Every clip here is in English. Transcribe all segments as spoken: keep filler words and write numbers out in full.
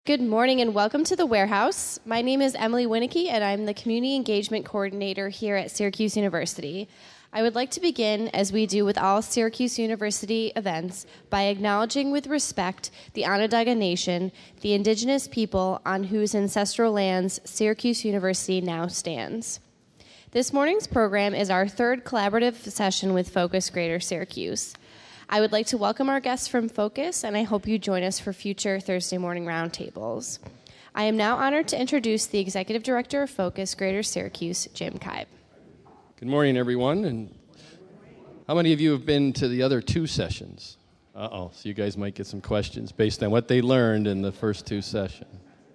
Good morning and welcome to the Warehouse. My name is Emily Winicky and I'm the Community Engagement Coordinator here at Syracuse University. I would like to begin, as we do with all Syracuse University events, by acknowledging with respect the Onondaga Nation, the indigenous people on whose ancestral lands Syracuse University now stands. This morning's program is our third collaborative session with Focus Greater Syracuse. I would like to welcome our guests from Focus, and I hope you join us for future Thursday morning roundtables. I am now honored to introduce the Executive Director of Focus Greater Syracuse, Jim Kibe. Good morning, everyone. And how many of you have been to the other two sessions? Uh-oh, so you guys might get some questions based on what they learned in the first two sessions.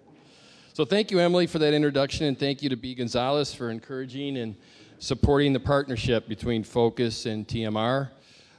So thank you, Emily, for that introduction, and thank you to B. Gonzalez for encouraging and supporting the partnership between Focus and T M R.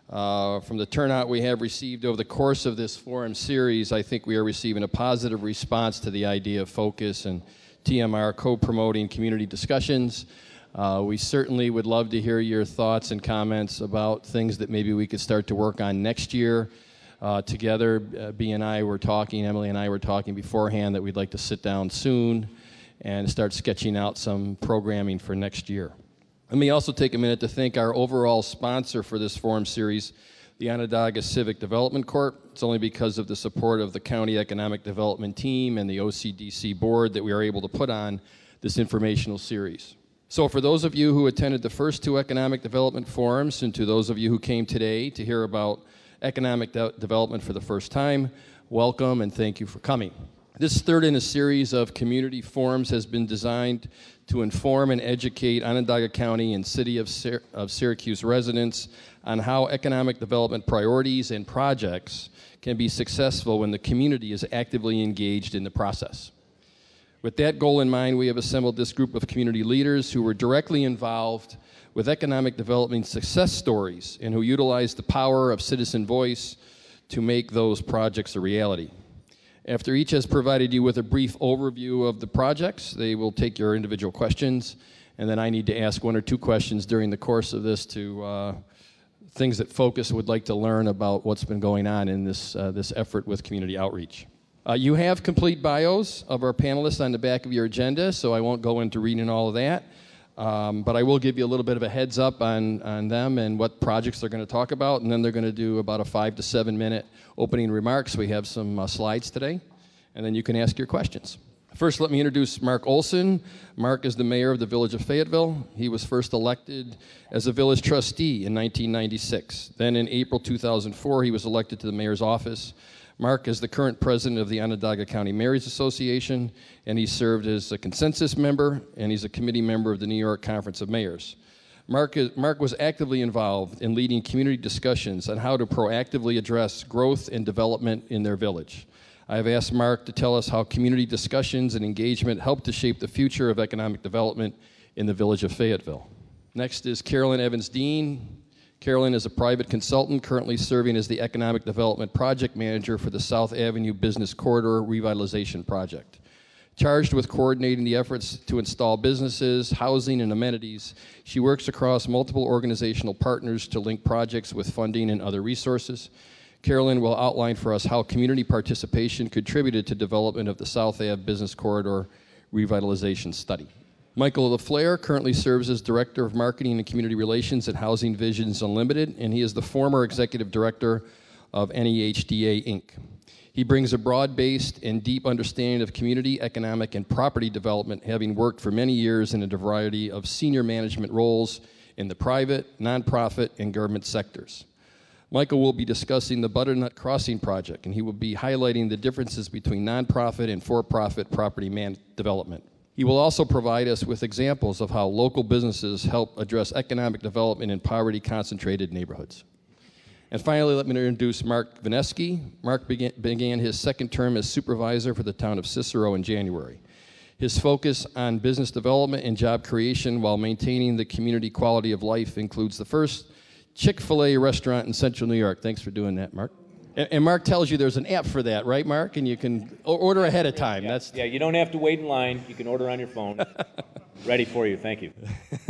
Uh, from the turnout we have received over the course of this forum series, I think we are receiving a positive response to the idea of Focus and T M R co-promoting community discussions. Uh, we certainly would love to hear your thoughts and comments about things that maybe we could start to work on next year uh, together. Uh, B and I were talking, Emily and I were talking beforehand that we'd like to sit down soon and start sketching out some programming for next year. Let me also take a minute to thank our overall sponsor for this forum series, the Onondaga Civic Development Corp. It's only because of the support of the County Economic Development Team and the O C D C Board that we are able to put on this informational series. So for those of you who attended the first two economic development forums, and to those of you who came today to hear about economic de- development for the first time, welcome and thank you for coming. This third in a series of community forums has been designed to inform and educate Onondaga County and City of, Sy- of Syracuse residents on how economic development priorities and projects can be successful when the community is actively engaged in the process. With that goal in mind, we have assembled this group of community leaders who were directly involved with economic development success stories and who utilize the power of citizen voice to make those projects a reality. After each has provided you with a brief overview of the projects, they will take your individual questions, and then I need to ask one or two questions during the course of this to uh, things that Focus would like to learn about what's been going on in this, uh, this effort with community outreach. Uh, you have complete bios of our panelists on the back of your agenda, so I won't go into reading all of that, um, but I will give you a little bit of a heads up on, on them and what projects they're going to talk about, and then they're going to do about a five to seven minute opening remarks. We have some uh, slides today, and then you can ask your questions. First, let me introduce Mark Olson. Mark is the mayor of the village of Fayetteville. He was first elected as a village trustee in nineteen ninety-six. Then in April two thousand four, he was elected to the mayor's office. Mark is the current president of the Onondaga County Mayors Association, and he served as a consensus member, and he's a committee member of the New York Conference of Mayors. Mark, is, Mark was actively involved in leading community discussions on how to proactively address growth and development in their village. I have asked Mark to tell us how community discussions and engagement help to shape the future of economic development in the village of Fayetteville. Next is Carolyn Evans-Dean. Carolyn is a private consultant currently serving as the Economic Development Project Manager for the South Avenue Business Corridor Revitalization Project. Charged with coordinating the efforts to install businesses, housing, and amenities, she works across multiple organizational partners to link projects with funding and other resources. Carolyn will outline for us how community participation contributed to development of the South Ave Business Corridor Revitalization Study. Michael LaFleur currently serves as Director of Marketing and Community Relations at Housing Visions Unlimited, and he is the former Executive Director of N E H D A, Incorporated. He brings a broad-based and deep understanding of community, economic, and property development, having worked for many years in a variety of senior management roles in the private, nonprofit, and government sectors. Michael will be discussing the Butternut Crossing project, and he will be highlighting the differences between nonprofit and for-profit property man- development. He will also provide us with examples of how local businesses help address economic development in poverty-concentrated neighborhoods. And finally, let me introduce Mark Vineski. Mark began, began his second term as supervisor for the town of Cicero in January. His focus on business development and job creation while maintaining the community quality of life includes the first Chick-fil-A restaurant in Central New York. Thanks for doing that, Mark. And, and Mark tells you there's an app for that, right, Mark? And you can order ahead of time. Yeah, That's yeah, you don't have to wait in line. You can order on your phone. Ready for you. Thank you.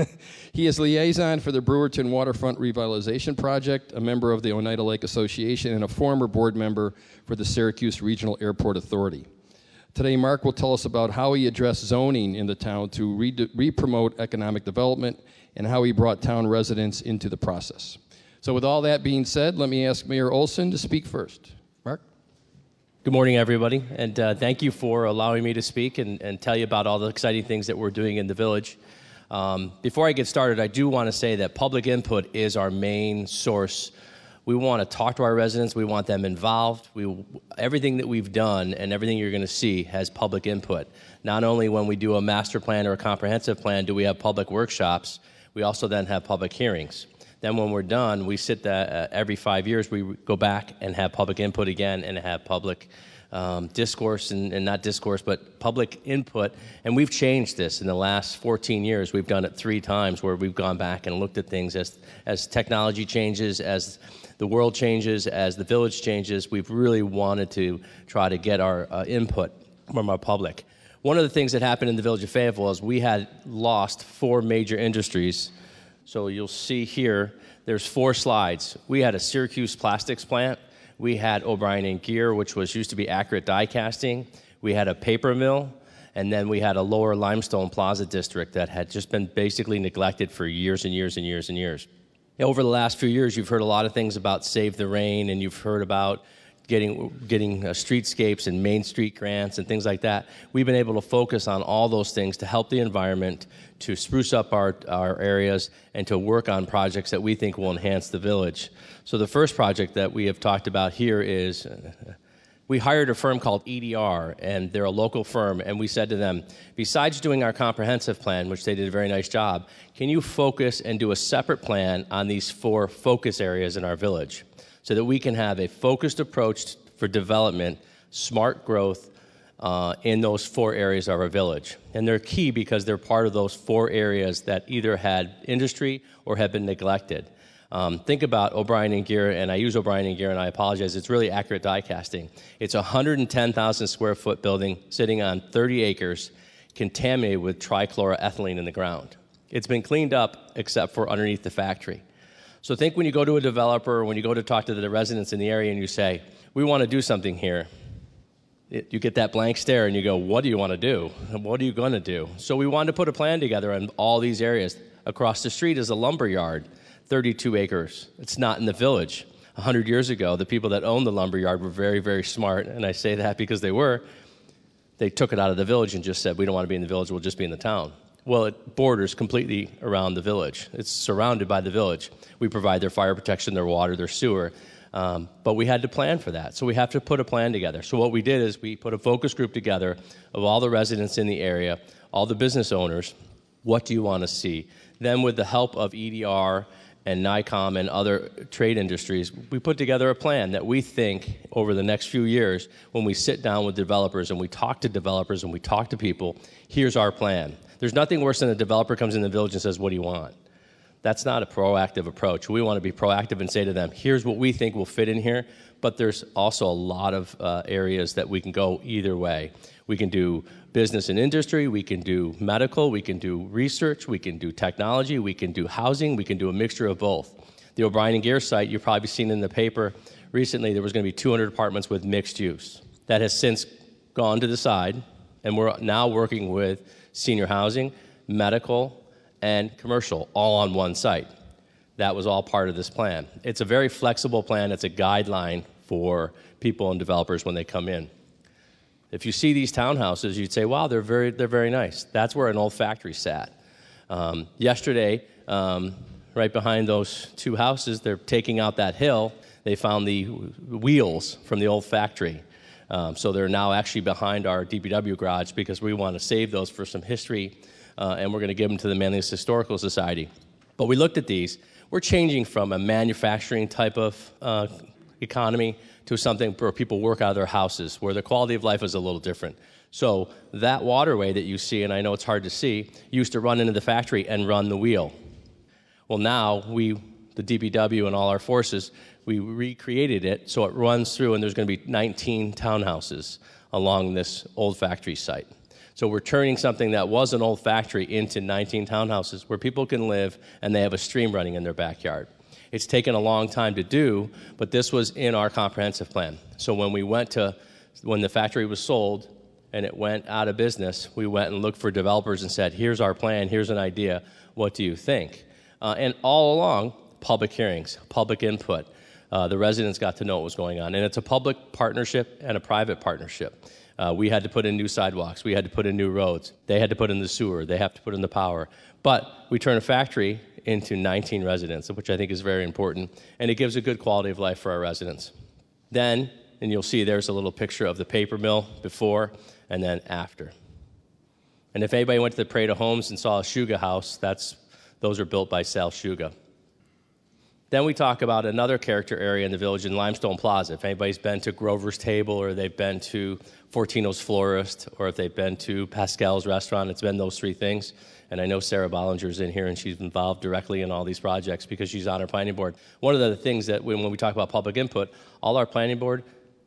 He is liaison for the Brewerton Waterfront Revitalization Project, a member of the Oneida Lake Association, and a former board member for the Syracuse Regional Airport Authority. Today, Mark will tell us about how he addressed zoning in the town to re- re-promote economic development and how he brought town residents into the process. So with all that being said, let me ask Mayor Olson to speak first. Mark? Good morning, everybody, and uh, thank you for allowing me to speak and, and tell you about all the exciting things that we're doing in the village. Um, before I get started, I do want to say that public input is our main source. We want to talk to our residents. We want them involved. We, everything that we've done and everything you're going to see has public input. Not only when we do a master plan or a comprehensive plan do we have public workshops, we also then have public hearings. Then when we're done, we sit that uh, every five years, we go back and have public input again and have public um, discourse, and, and not discourse, but public input. And we've changed this in the last fourteen years. We've done it three times where we've gone back and looked at things as, as technology changes, as the world changes, as the village changes. We've really wanted to try to get our uh, input from our public. One of the things that happened in the village of Fayetteville is we had lost four major industries. So you'll see here, there's four slides. We had a Syracuse plastics plant. We had O'Brien and Gear, which was used to be Accurate Die Casting. We had a paper mill. And then we had a Lower Limestone Plaza district that had just been basically neglected for years and years and years and years. Over the last few years, you've heard a lot of things about Save the Rain, and you've heard about getting getting uh, streetscapes and Main Street grants and things like that. We've been able to focus on all those things to help the environment, to spruce up our, our areas, and to work on projects that we think will enhance the village. So the first project that we have talked about here is uh, we hired a firm called E D R, and they're a local firm, and we said to them, besides doing our comprehensive plan, which they did a very nice job, can you focus and do a separate plan on these four focus areas in our village so that we can have a focused approach for development, smart growth uh, in those four areas of our village? And they're key because they're part of those four areas that either had industry or have been neglected. Um, think about O'Brien and Gear, and I use O'Brien and Gear, and I apologize. It's really Accurate Die Casting. It's a one hundred ten thousand square foot building sitting on thirty acres, contaminated with trichloroethylene in the ground. It's been cleaned up except for underneath the factory. So think when you go to a developer, when you go to talk to the residents in the area, and you say, "We want to do something here." It, you get that blank stare, and you go, "What do you want to do? What are you going to do?" So we wanted to put a plan together on all these areas. Across the street is a lumber yard. thirty-two acres. It's not in the village. A hundred years ago, the people that owned the lumberyard were very, very smart, and I say that because they were. They took it out of the village and just said, we don't want to be in the village, we'll just be in the town. Well, it borders completely around the village. It's surrounded by the village. We provide their fire protection, their water, their sewer, um, but we had to plan for that, so we have to put a plan together. So what we did is we put a focus group together of all the residents in the area, all the business owners. What do you want to see? Then with the help of E D R and NICOM and other trade industries, we put together a plan that we think over the next few years, when we sit down with developers and we talk to developers and we talk to people, here's our plan. There's nothing worse than a developer comes in the village and says, what do you want? That's not a proactive approach. We want to be proactive and say to them, here's what we think will fit in here, but there's also a lot of uh, areas that we can go either way. We can do business and industry, we can do medical, we can do research, we can do technology, we can do housing, we can do a mixture of both. The O'Brien and Gear site, you've probably seen in the paper recently, there was going to be two hundred apartments with mixed use. That has since gone to the side, and we're now working with senior housing, medical, and commercial, all on one site. That was all part of this plan. It's a very flexible plan. It's a guideline for people and developers when they come in. If you see these townhouses, you'd say, wow, they're very, they're very nice. That's where an old factory sat. Um, yesterday, um, right behind those two houses, they're taking out that hill. They found the wheels from the old factory. Um, so they're now actually behind our D P W garage because we want to save those for some history, uh, and we're going to give them to the Manlius Historical Society. But we looked at these. We're changing from a manufacturing type of uh, economy to something where people work out of their houses, where the quality of life is a little different. So that waterway that you see, and I know it's hard to see, used to run into the factory and run the wheel. Well, now we, the D P W and all our forces, we recreated it so it runs through, and there's going to be nineteen townhouses along this old factory site. So we're turning something that was an old factory into nineteen townhouses where people can live and they have a stream running in their backyard. It's taken a long time to do, but this was in our comprehensive plan. So when we went to, when the factory was sold, and it went out of business, we went and looked for developers and said, here's our plan, here's an idea, what do you think? Uh, and all along, public hearings, public input. Uh, the residents got to know what was going on. And it's a public partnership and a private partnership. Uh, we had to put in new sidewalks. We had to put in new roads. They had to put in the sewer. They have to put in the power. But we turn a factory into nineteen residents, which I think is very important. And it gives a good quality of life for our residents. Then, and you'll see there's a little picture of the paper mill before and then after. And if anybody went to the Parade of Homes and saw a Shuga house, that's those are built by Sal Shuga. Then we talk about another character area in the village in Limestone Plaza. If anybody's been to Grover's Table, or they've been to Fortino's Florist, or if they've been to Pascal's Restaurant, it's been those three things. And I know Sarah Bollinger's in here, and she's involved directly in all these projects because she's on our planning board. One of the things that when, when we talk about public input, all our planning board,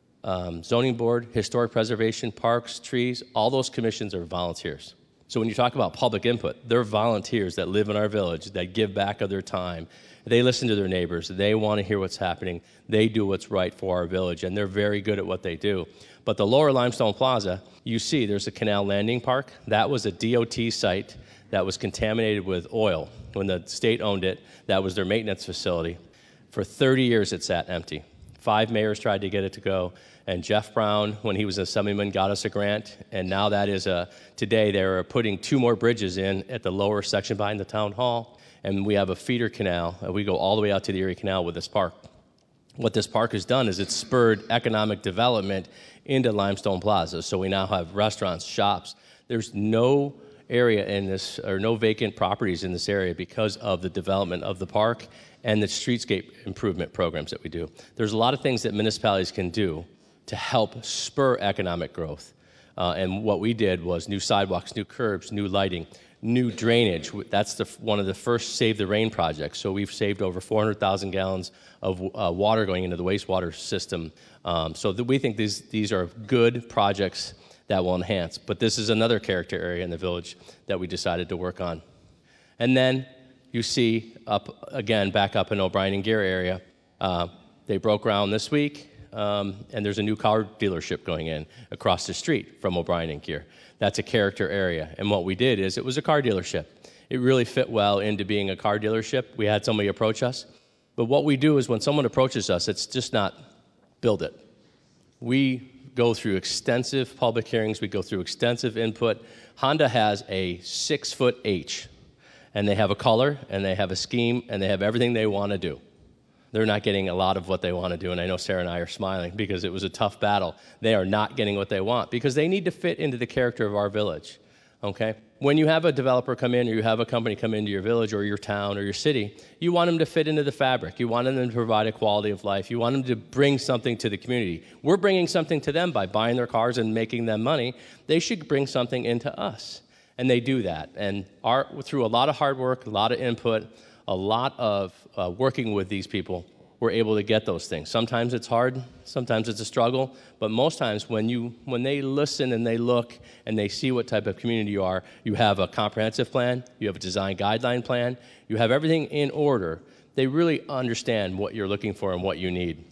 um, zoning board, historic preservation, parks, trees, all those commissions are volunteers. So when you talk about public input, they're volunteers that live in our village, that give back of their time. They listen to their neighbors. They want to hear what's happening. They do what's right for our village, and they're very good at what they do. But the lower Limestone Plaza, you see there's a canal landing park. That was a D O T site that was contaminated with oil. When the state owned it, that was their maintenance facility. For thirty years, it sat empty. Five mayors tried to get it to go, and Jeff Brown, when he was an assemblyman, got us a grant, and now that is a, today they're putting two more bridges in at the lower section behind the town hall, and we have a feeder canal. We go all the way out to the Erie Canal with this park. What this park has done is it's spurred economic development into Limestone Plaza. So we now have restaurants, shops. There's no area in this, or no vacant properties in this area because of the development of the park and the streetscape improvement programs that we do. There's a lot of things that municipalities can do to help spur economic growth. Uh, and what we did was new sidewalks, new curbs, new lighting, new drainage. That's the, one of the first Save the Rain projects. So we've saved over four hundred thousand gallons of uh, water going into the wastewater system. Um, so th- we think these, these are good projects that will enhance. But this is another character area in the village that we decided to work on. And then you see up, again, back up in O'Brien and Gear area, uh, they broke ground this week. Um, and there's a new car dealership going in across the street from O'Brien and Gear. That's a character area. And what we did is it was a car dealership. It really fit well into being a car dealership. We had somebody approach us. But what we do is when someone approaches us, it's just not build it. We go through extensive public hearings. We go through extensive input. Honda has a six-foot H, and they have a color, and they have a scheme, and they have everything they want to do. They're not getting a lot of what they want to do, and I know Sarah and I are smiling because it was a tough battle. They are not getting what they want because they need to fit into the character of our village, okay? When you have a developer come in or you have a company come into your village or your town or your city, you want them to fit into the fabric. You want them to provide a quality of life. You want them to bring something to the community. We're bringing something to them by buying their cars and making them money. They should bring something into us, and they do that. And our, through a lot of hard work, a lot of input, a lot of uh, working with these people, we're able to get those things. Sometimes it's hard, sometimes it's a struggle, but most times when you when they listen and they look and they see what type of community you are, you have a comprehensive plan, you have a design guideline plan, you have everything in order, they really understand what you're looking for and what you need.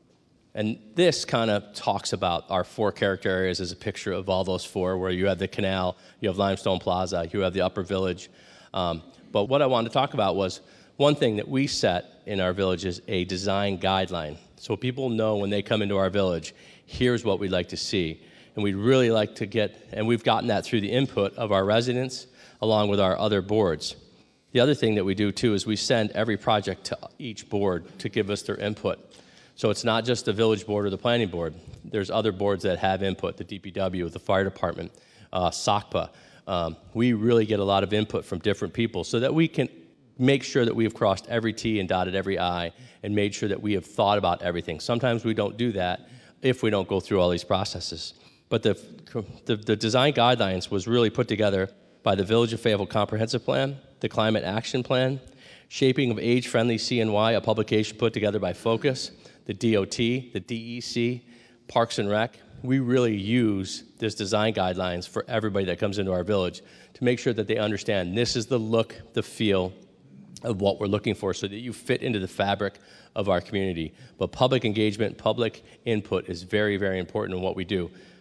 And this kind of talks about our four character areas as a picture of all those four, where you have the canal, you have Limestone Plaza, you have the Upper Village. Um, but what I wanted to talk about was one thing that we set in our village is a design guideline. So people know when they come into our village, here's what we'd like to see. And we'd really like to get, and we've gotten that through the input of our residents along with our other boards. The other thing that we do too is we send every project to each board to give us their input. So it's not just the village board or the planning board. There's other boards that have input, the D P W, the fire department, uh, S A C P A. Um, we really get a lot of input from different people so that we can make sure that we have crossed every T and dotted every I and made sure that we have thought about everything. Sometimes we don't do that if we don't go through all these processes. But the, the, the design guidelines was really put together by the Village of Fayetteville Comprehensive Plan, the Climate Action Plan, Shaping of Age-Friendly C N Y, a publication put together by Focus, the D O T, the D E C, Parks and Rec. We really use this design guidelines for everybody that comes into our village to make sure that they understand this is the look, the feel, of what we're looking for so that you fit into the fabric of our community. But public engagement, public input is very, very important in what we do.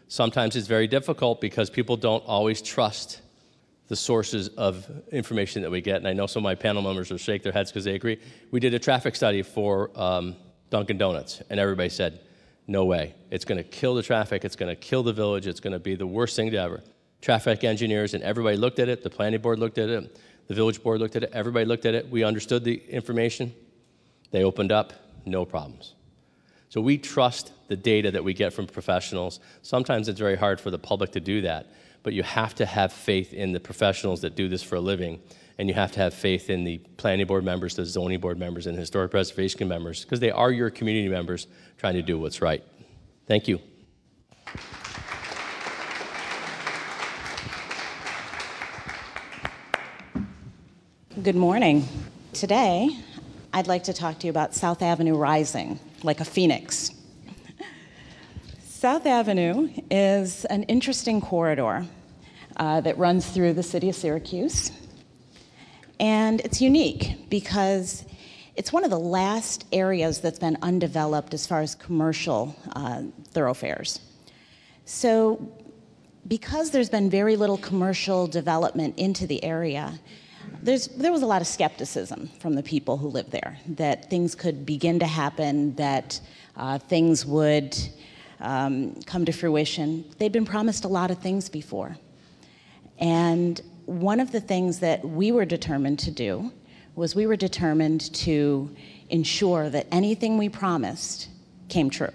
Sometimes it's very difficult because people don't always trust the sources of information that we get. And I know some of my panel members will shake their heads because they agree. We did a traffic study for um, Dunkin' Donuts, and everybody said, no way. It's going to kill the traffic. It's going to kill the village. It's going to be the worst thing to ever. Traffic engineers and everybody looked at it. The planning board looked at it. The village board looked at it. Everybody looked at it. We understood the information. They opened up. No problems. So we trust the data that we get from professionals. Sometimes it's very hard for the public to do that, but you have to have faith in the professionals that do this for a living, and you have to have faith in the planning board members, the zoning board members, and the historic preservation members, because they are your community members trying to do what's right. Thank you. Good morning. Today, I'd like to talk to you about South Avenue rising, like a phoenix. South Avenue is an interesting corridor uh, that runs through the city of Syracuse. And it's unique because it's one of the last areas that's been undeveloped as far as commercial uh, thoroughfares. So because there's been very little commercial development into the area, There's, there was a lot of skepticism from the people who live there, that things could begin to happen, that uh, things would um, come to fruition. They'd been promised a lot of things before. And one of the things that we were determined to do was we were determined to ensure that anything we promised came true.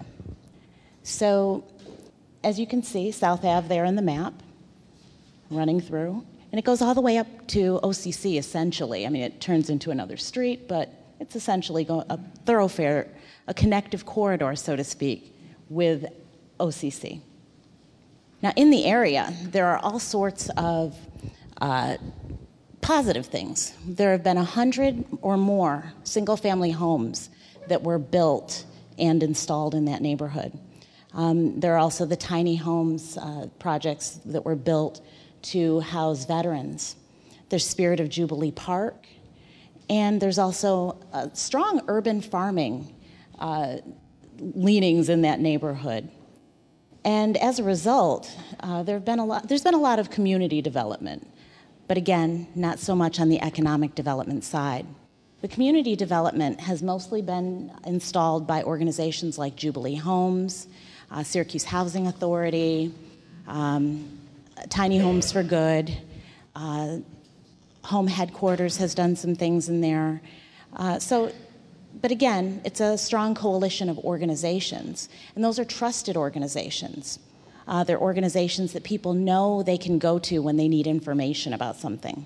So, as you can see, South Ave there in the map, running through. And it goes all the way up to O C C, essentially. I mean, it turns into another street, but it's essentially a thoroughfare, a connective corridor, so to speak, with O C C. Now, in the area, there are all sorts of uh, positive things. There have been a hundred or more single-family homes that were built and installed in that neighborhood. Um, there are also the tiny homes uh, projects that were built to house veterans. There's Spirit of Jubilee Park, and there's also uh, strong urban farming uh, leanings in that neighborhood. And as a result, uh, there have been a lot, there's been a lot of community development, but again, not so much on the economic development side. The community development has mostly been installed by organizations like Jubilee Homes, uh, Syracuse Housing Authority, um, Tiny Homes for Good, uh, Home Headquarters has done some things in there. Uh, so, but again, it's a strong coalition of organizations, and those are trusted organizations. Uh, they're organizations that people know they can go to when they need information about something.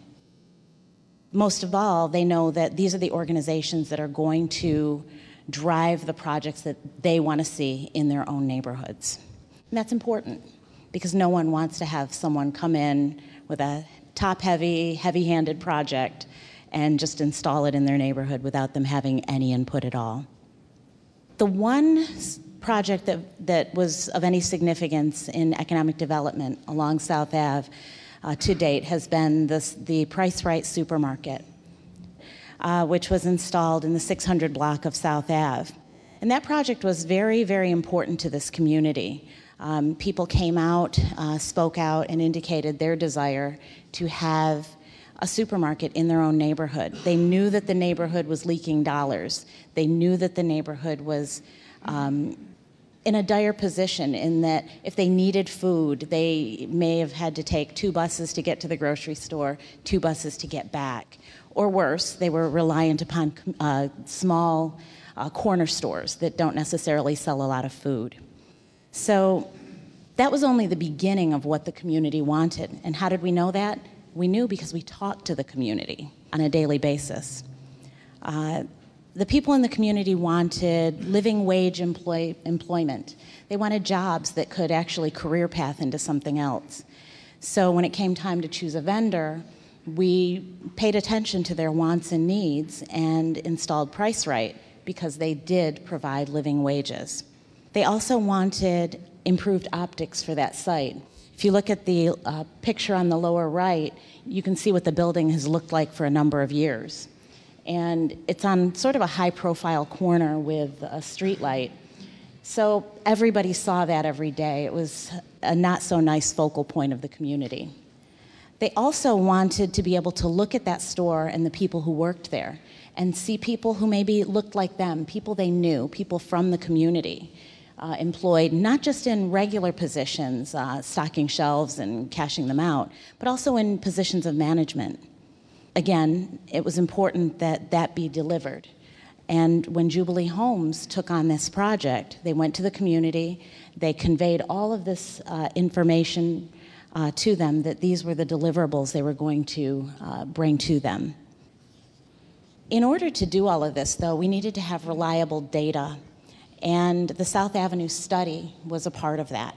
Most of all, they know that these are the organizations that are going to drive the projects that they want to see in their own neighborhoods. And that's important, because no one wants to have someone come in with a top-heavy, heavy-handed project and just install it in their neighborhood without them having any input at all. The one project that, that was of any significance in economic development along South Ave uh, to date has been this, the Price Right Supermarket, uh, which was installed in the six hundred block of South Ave. And that project was very, very important to this community. Um, people came out, uh, spoke out, and indicated their desire to have a supermarket in their own neighborhood. They knew that the neighborhood was leaking dollars. They knew that the neighborhood was um, in a dire position in that if they needed food, they may have had to take two buses to get to the grocery store, two buses to get back. Or worse, they were reliant upon uh, small uh, corner stores that don't necessarily sell a lot of food. So that was only the beginning of what the community wanted. And how did we know that? We knew because we talked to the community on a daily basis. Uh, the people in the community wanted living wage employ- employment. They wanted jobs that could actually career path into something else. So when it came time to choose a vendor, we paid attention to their wants and needs and installed Price Right because they did provide living wages. They also wanted improved optics for that site. If you look at the uh, picture on the lower right, you can see what the building has looked like for a number of years. And it's on sort of a high-profile corner with a street light. So everybody saw that every day. It was a not-so-nice focal point of the community. They also wanted to be able to look at that store and the people who worked there and see people who maybe looked like them, people they knew, people from the community, uh, employed not just in regular positions, uh, stocking shelves and cashing them out, but also in positions of management. Again, it was important that that be delivered. And when Jubilee Homes took on this project, they went to the community, they conveyed all of this uh, information uh, to them, that these were the deliverables they were going to uh, bring to them. In order to do all of this, though, we needed to have reliable data, and the South Avenue study was a part of that.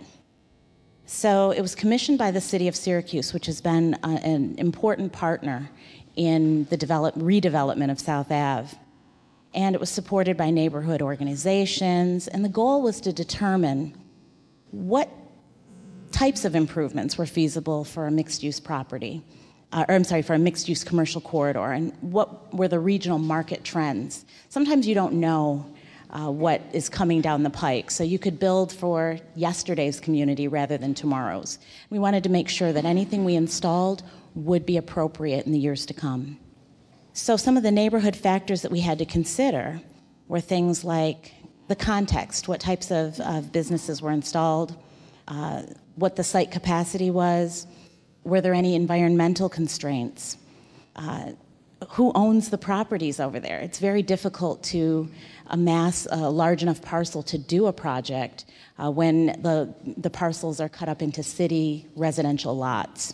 So it was commissioned by the city of Syracuse, which has been uh, an important partner in the develop, redevelopment of South Ave. And it was supported by neighborhood organizations, and the goal was to determine what types of improvements were feasible for a mixed-use property, uh, or I'm sorry, for a mixed-use commercial corridor, and what were the regional market trends. Sometimes you don't know uh, what is coming down the pike, so you could build for yesterday's community rather than tomorrow's. We wanted to make sure that anything we installed would be appropriate in the years to come. So some of the neighborhood factors that we had to consider were things like the context, what types of, of businesses were installed, uh, what the site capacity was, were there any environmental constraints, uh, who owns the properties over there. It's very difficult to amass a large enough parcel to do a project uh, when the, the parcels are cut up into city residential lots.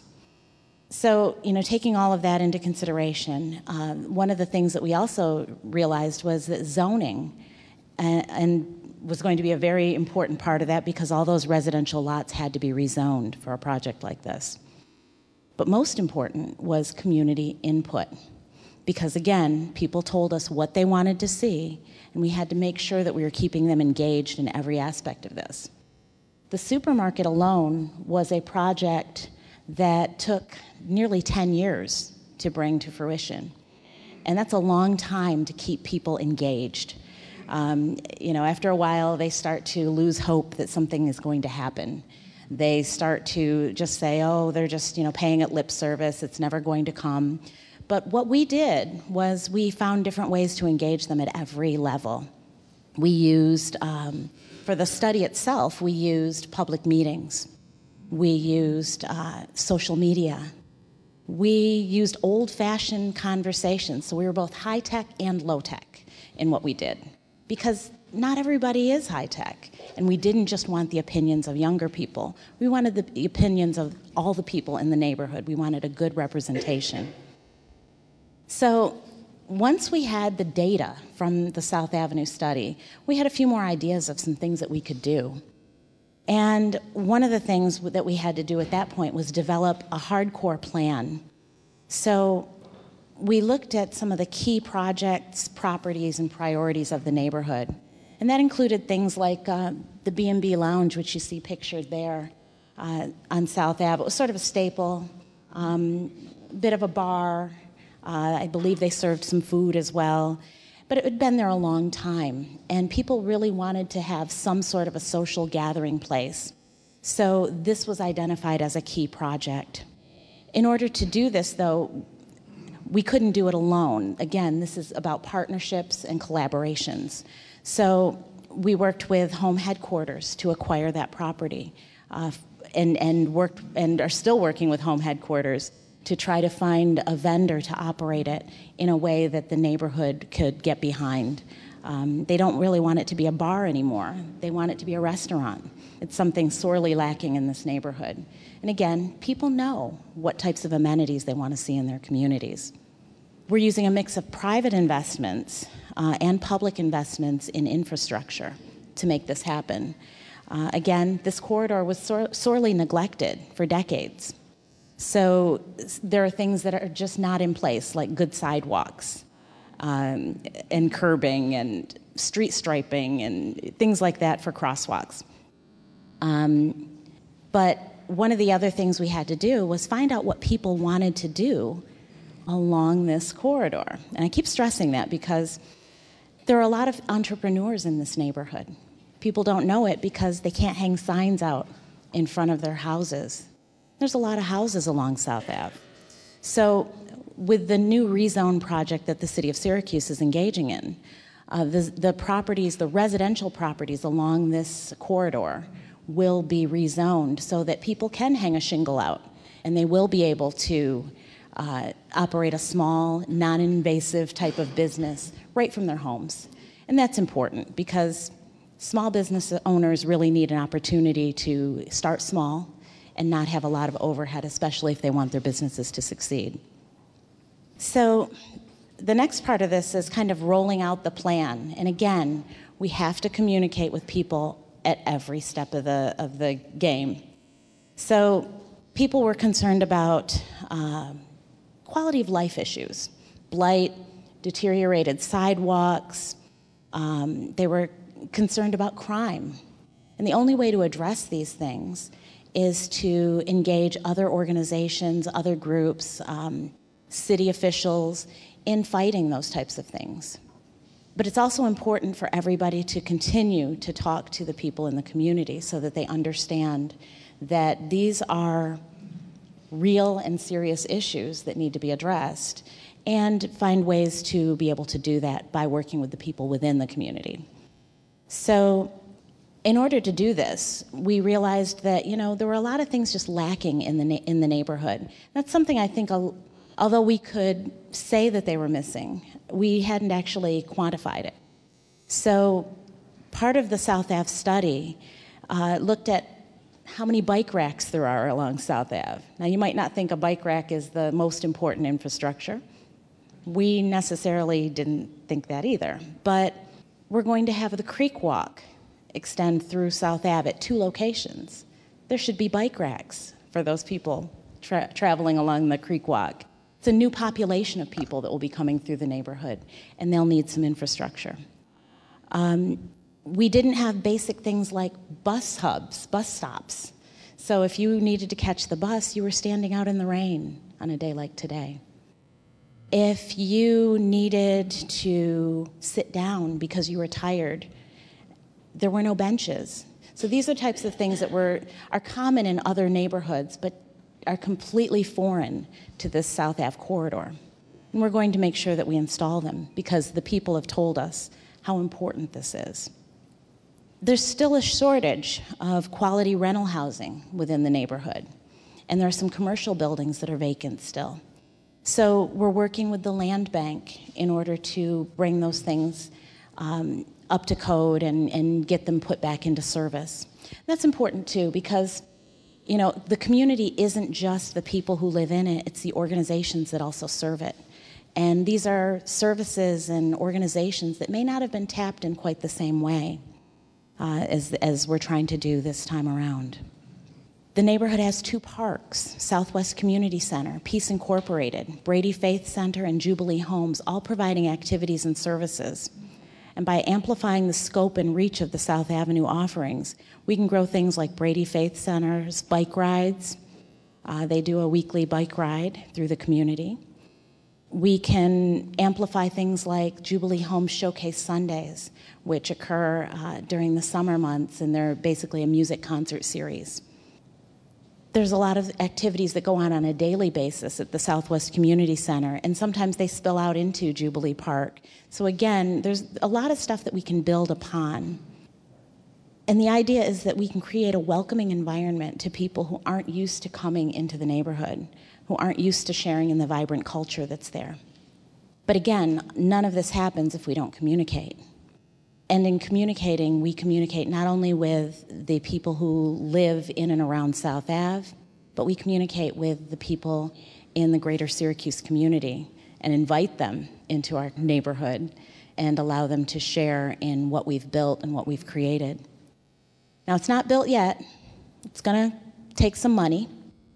So, you know, taking all of that into consideration, um, one of the things that we also realized was that zoning and, and was going to be a very important part of that, because all those residential lots had to be rezoned for a project like this. But most important was community input, because again, people told us what they wanted to see, and we had to make sure that we were keeping them engaged in every aspect of this. The supermarket alone was a project that took nearly ten years to bring to fruition. And that's a long time to keep people engaged. Um, you know, after a while, they start to lose hope that something is going to happen. They start to just say, oh, they're just, you know, paying it lip service, it's never going to come. But what we did was we found different ways to engage them at every level. We used, um, for the study itself, we used public meetings. We used uh, social media. We used old-fashioned conversations, so we were both high-tech and low-tech in what we did, because not everybody is high-tech, and we didn't just want the opinions of younger people. We wanted the opinions of all the people in the neighborhood. We wanted a good representation. So once we had the data from the South Avenue study, we had a few more ideas of some things that we could do. And one of the things that we had to do at that point was develop a hardcore plan. So we looked at some of the key projects, properties, and priorities of the neighborhood. And that included things like uh, the B and B Lounge, which you see pictured there uh, on South Ave. It was sort of a staple, um, bit of a bar. Uh, I believe they served some food as well. But it had been there a long time, and people really wanted to have some sort of a social gathering place. So this was identified as a key project. In order to do this, though, we couldn't do it alone. Again, this is about partnerships and collaborations. So we worked with Home Headquarters to acquire that property, uh, and, and worked and are still working with Home Headquarters to try to find a vendor to operate it in a way that the neighborhood could get behind. Um, they don't really want it to be a bar anymore. They want it to be a restaurant. It's something sorely lacking in this neighborhood. And again, people know what types of amenities they want to see in their communities. We're using a mix of private investments uh, and public investments in infrastructure to make this happen. Uh, again, this corridor was sor- sorely neglected for decades. So there are things that are just not in place, like good sidewalks um, and curbing and street striping and things like that for crosswalks. Um, but one of the other things we had to do was find out what people wanted to do along this corridor. And I keep stressing that because there are a lot of entrepreneurs in this neighborhood. People don't know it because they can't hang signs out in front of their houses. There's a lot of houses along South Ave. So with the new rezone project that the city of Syracuse is engaging in, uh, the, the properties, the residential properties along this corridor will be rezoned so that people can hang a shingle out, and they will be able to uh, operate a small, non-invasive type of business right from their homes. And that's important because small business owners really need an opportunity to start small and not have a lot of overhead, especially if they want their businesses to succeed. So the next part of this is kind of rolling out the plan. And again, we have to communicate with people at every step of the, of the game. So people were concerned about uh, quality of life issues, blight, deteriorated sidewalks. Um, they were concerned about crime. And the only way to address these things is to engage other organizations, other groups, um, city officials in fighting those types of things. But it's also important for everybody to continue to talk to the people in the community so that they understand that these are real and serious issues that need to be addressed, and find ways to be able to do that by working with the people within the community. So in order to do this, we realized that, you know, there were a lot of things just lacking in the, na- in the neighborhood. That's something I think, I'll, although we could say that they were missing, we hadn't actually quantified it. So part of the South Ave study uh, looked at how many bike racks there are along South Ave. Now, you might not think a bike rack is the most important infrastructure. We necessarily didn't think that either. But we're going to have the Creek Walk extend through South Ave at two locations. There should be bike racks for those people tra- traveling along the Creek Walk. It's a new population of people that will be coming through the neighborhood, and they'll need some infrastructure. Um, we didn't have basic things like bus hubs, bus stops. So if you needed to catch the bus, you were standing out in the rain on a day like today. If you needed to sit down because you were tired, there were no benches. So these are types of things that were, are common in other neighborhoods, but are completely foreign to this South Ave corridor. And we're going to make sure that we install them because the people have told us how important this is. There's still a shortage of quality rental housing within the neighborhood, and there are some commercial buildings that are vacant still. So we're working with the land bank in order to bring those things um, up to code and, and get them put back into service. That's important too because, you know, the community isn't just the people who live in it, it's the organizations that also serve it. And these are services and organizations that may not have been tapped in quite the same way uh, as, as we're trying to do this time around. The neighborhood has two parks, Southwest Community Center, Peace Incorporated, Brady Faith Center, and Jubilee Homes, all providing activities and services. And by amplifying the scope and reach of the South Avenue offerings, we can grow things like Brady Faith Center's bike rides. Uh, they do a weekly bike ride through the community. We can amplify things like Jubilee Homes Showcase Sundays, which occur uh, during the summer months, and they're basically a music concert series. There's a lot of activities that go on on a daily basis at the Southwest Community Center, and sometimes they spill out into Jubilee Park. So again, there's a lot of stuff that we can build upon. And the idea is that we can create a welcoming environment to people who aren't used to coming into the neighborhood, who aren't used to sharing in the vibrant culture that's there. But again, none of this happens if we don't communicate. And in communicating, we communicate not only with the people who live in and around South Ave, but we communicate with the people in the greater Syracuse community and invite them into our neighborhood and allow them to share in what we've built and what we've created. Now, it's not built yet. It's going to take some money,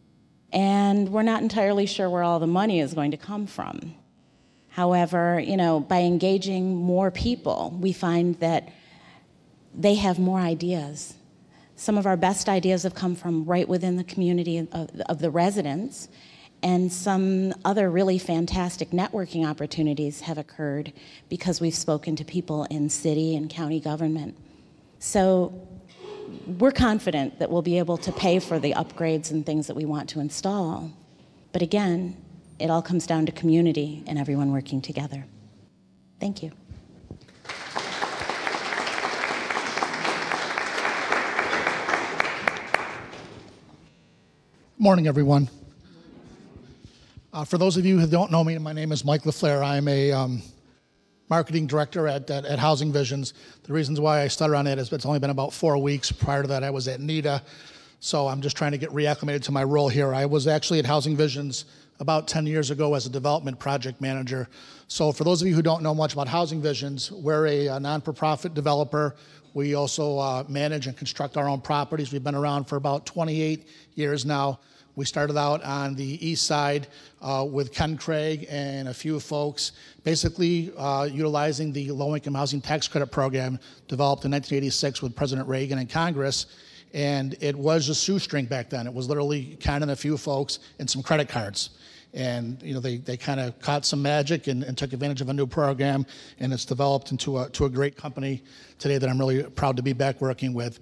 and we're not entirely sure where all the money is going to come from. However, you know, by engaging more people, we find that they have more ideas. Some of our best ideas have come from right within the community of, of the residents, and some other really fantastic networking opportunities have occurred because we've spoken to people in city and county government. So we're confident that we'll be able to pay for the upgrades and things that we want to install. But again, it all comes down to community and everyone working together. Thank you. Morning, everyone. Uh, for those of you who don't know me, my name is Mike LaFleur. I'm a um, marketing director at, at, at Housing Visions. The reasons why I stutter on that is it's only been about four weeks. Prior to that, I was at NIDA, so I'm just trying to get reacclimated to my role here. I was actually at Housing Visions about ten years ago as a development project manager. So for those of you who don't know much about Housing Visions, we're a, a non-for-profit developer. We also uh, manage and construct our own properties. We've been around for about twenty-eight years now. We started out on the east side uh, with Ken Craig and a few folks, basically uh, utilizing the low-income housing tax credit program developed in nineteen eighty-six with President Reagan and Congress. And it was a shoestring back then. It was literally Ken and a few folks and some credit cards. And you know they, they kind of caught some magic and, and took advantage of a new program, and it's developed into a to a great company today that I'm really proud to be back working with.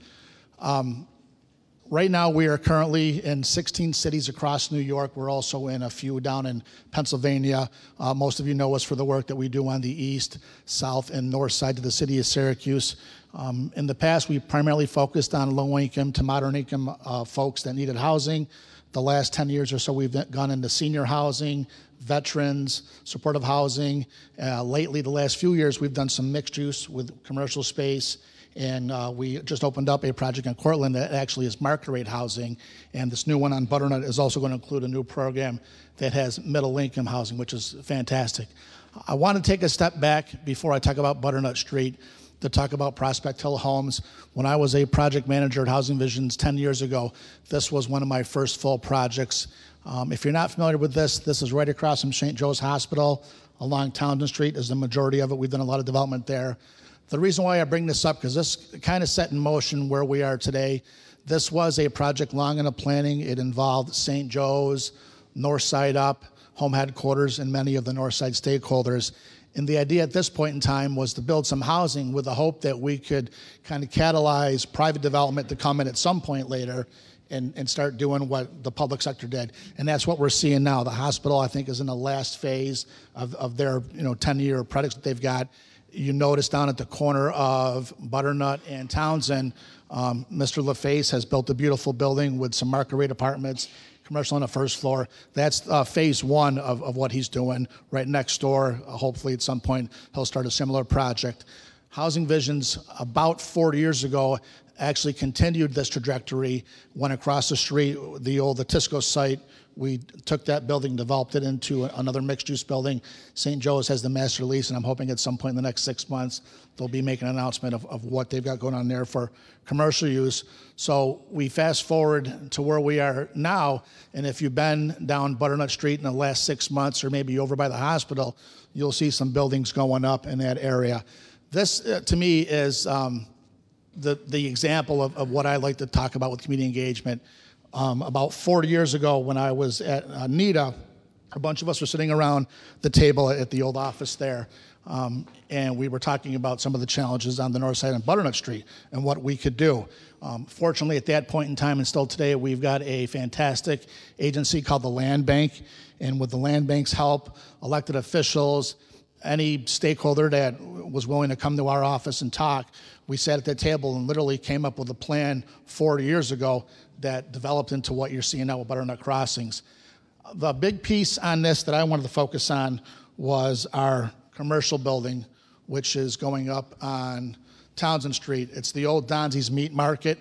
Um, right now we are currently in sixteen cities across New York. We're also in a few down in Pennsylvania. Uh, most of you know us for the work that we do on the east, south, and north side of the city of Syracuse. Um, in the past, we primarily focused on low-income to moderate-income uh, folks that needed housing. The last ten years or so, we've gone into senior housing, veterans, supportive housing. Uh, lately, the last few years, we've done some mixed use with commercial space, and uh, we just opened up a project in Cortland that actually is market rate housing, and this new one on Butternut is also going to include a new program that has middle income housing, which is fantastic. I want to take a step back before I talk about Butternut Street to talk about Prospect Hill Homes. When I was a project manager at Housing Visions ten years ago, this was one of my first full projects. Um, if you're not familiar with this, this is right across from Saint Joe's Hospital along Townsend Street is the majority of it. We've done a lot of development there. The reason why I bring this up, because this kind of set in motion where we are today. This was a project long in the planning. It involved Saint Joe's, North Side Up, home headquarters, and many of the North Side stakeholders. And the idea at this point in time was to build some housing with the hope that we could kind of catalyze private development to come in at some point later and, and start doing what the public sector did. And that's what we're seeing now. The hospital, I think, is in the last phase of, of their you know ten-year projects that they've got. You notice down at the corner of Butternut and Townsend, um, Mister LaFace has built a beautiful building with some market rate apartments, commercial on the first floor. That's uh, phase one of, of what he's doing. Right next door, uh, hopefully at some point, he'll start a similar project. Housing Visions, about forty years ago, actually continued this trajectory. Went across the street, the old the Tisco site. We took that building, developed it into another mixed-use building. Saint Joe's has the master lease, and I'm hoping at some point in the next six months, they'll be making an announcement of, of what they've got going on there for commercial use. So we fast forward to where we are now, and if you've been down Butternut Street in the last six months or maybe over by the hospital, you'll see some buildings going up in that area. This, uh, to me, is um, the, the example of, of what I like to talk about with community engagement. Um, about forty years ago when I was at uh, NIDA, a bunch of us were sitting around the table at the old office there, um, and we were talking about some of the challenges on the north side of Butternut Street and what we could do. Um, fortunately, at that point in time and still today, we've got a fantastic agency called the Land Bank, and with the Land Bank's help, elected officials, any stakeholder that was willing to come to our office and talk, we sat at the table and literally came up with a plan forty years ago that developed into what you're seeing now with Butternut Crossings. The big piece on this that I wanted to focus on was our commercial building, which is going up on Townsend Street. It's the old Donzi's Meat Market.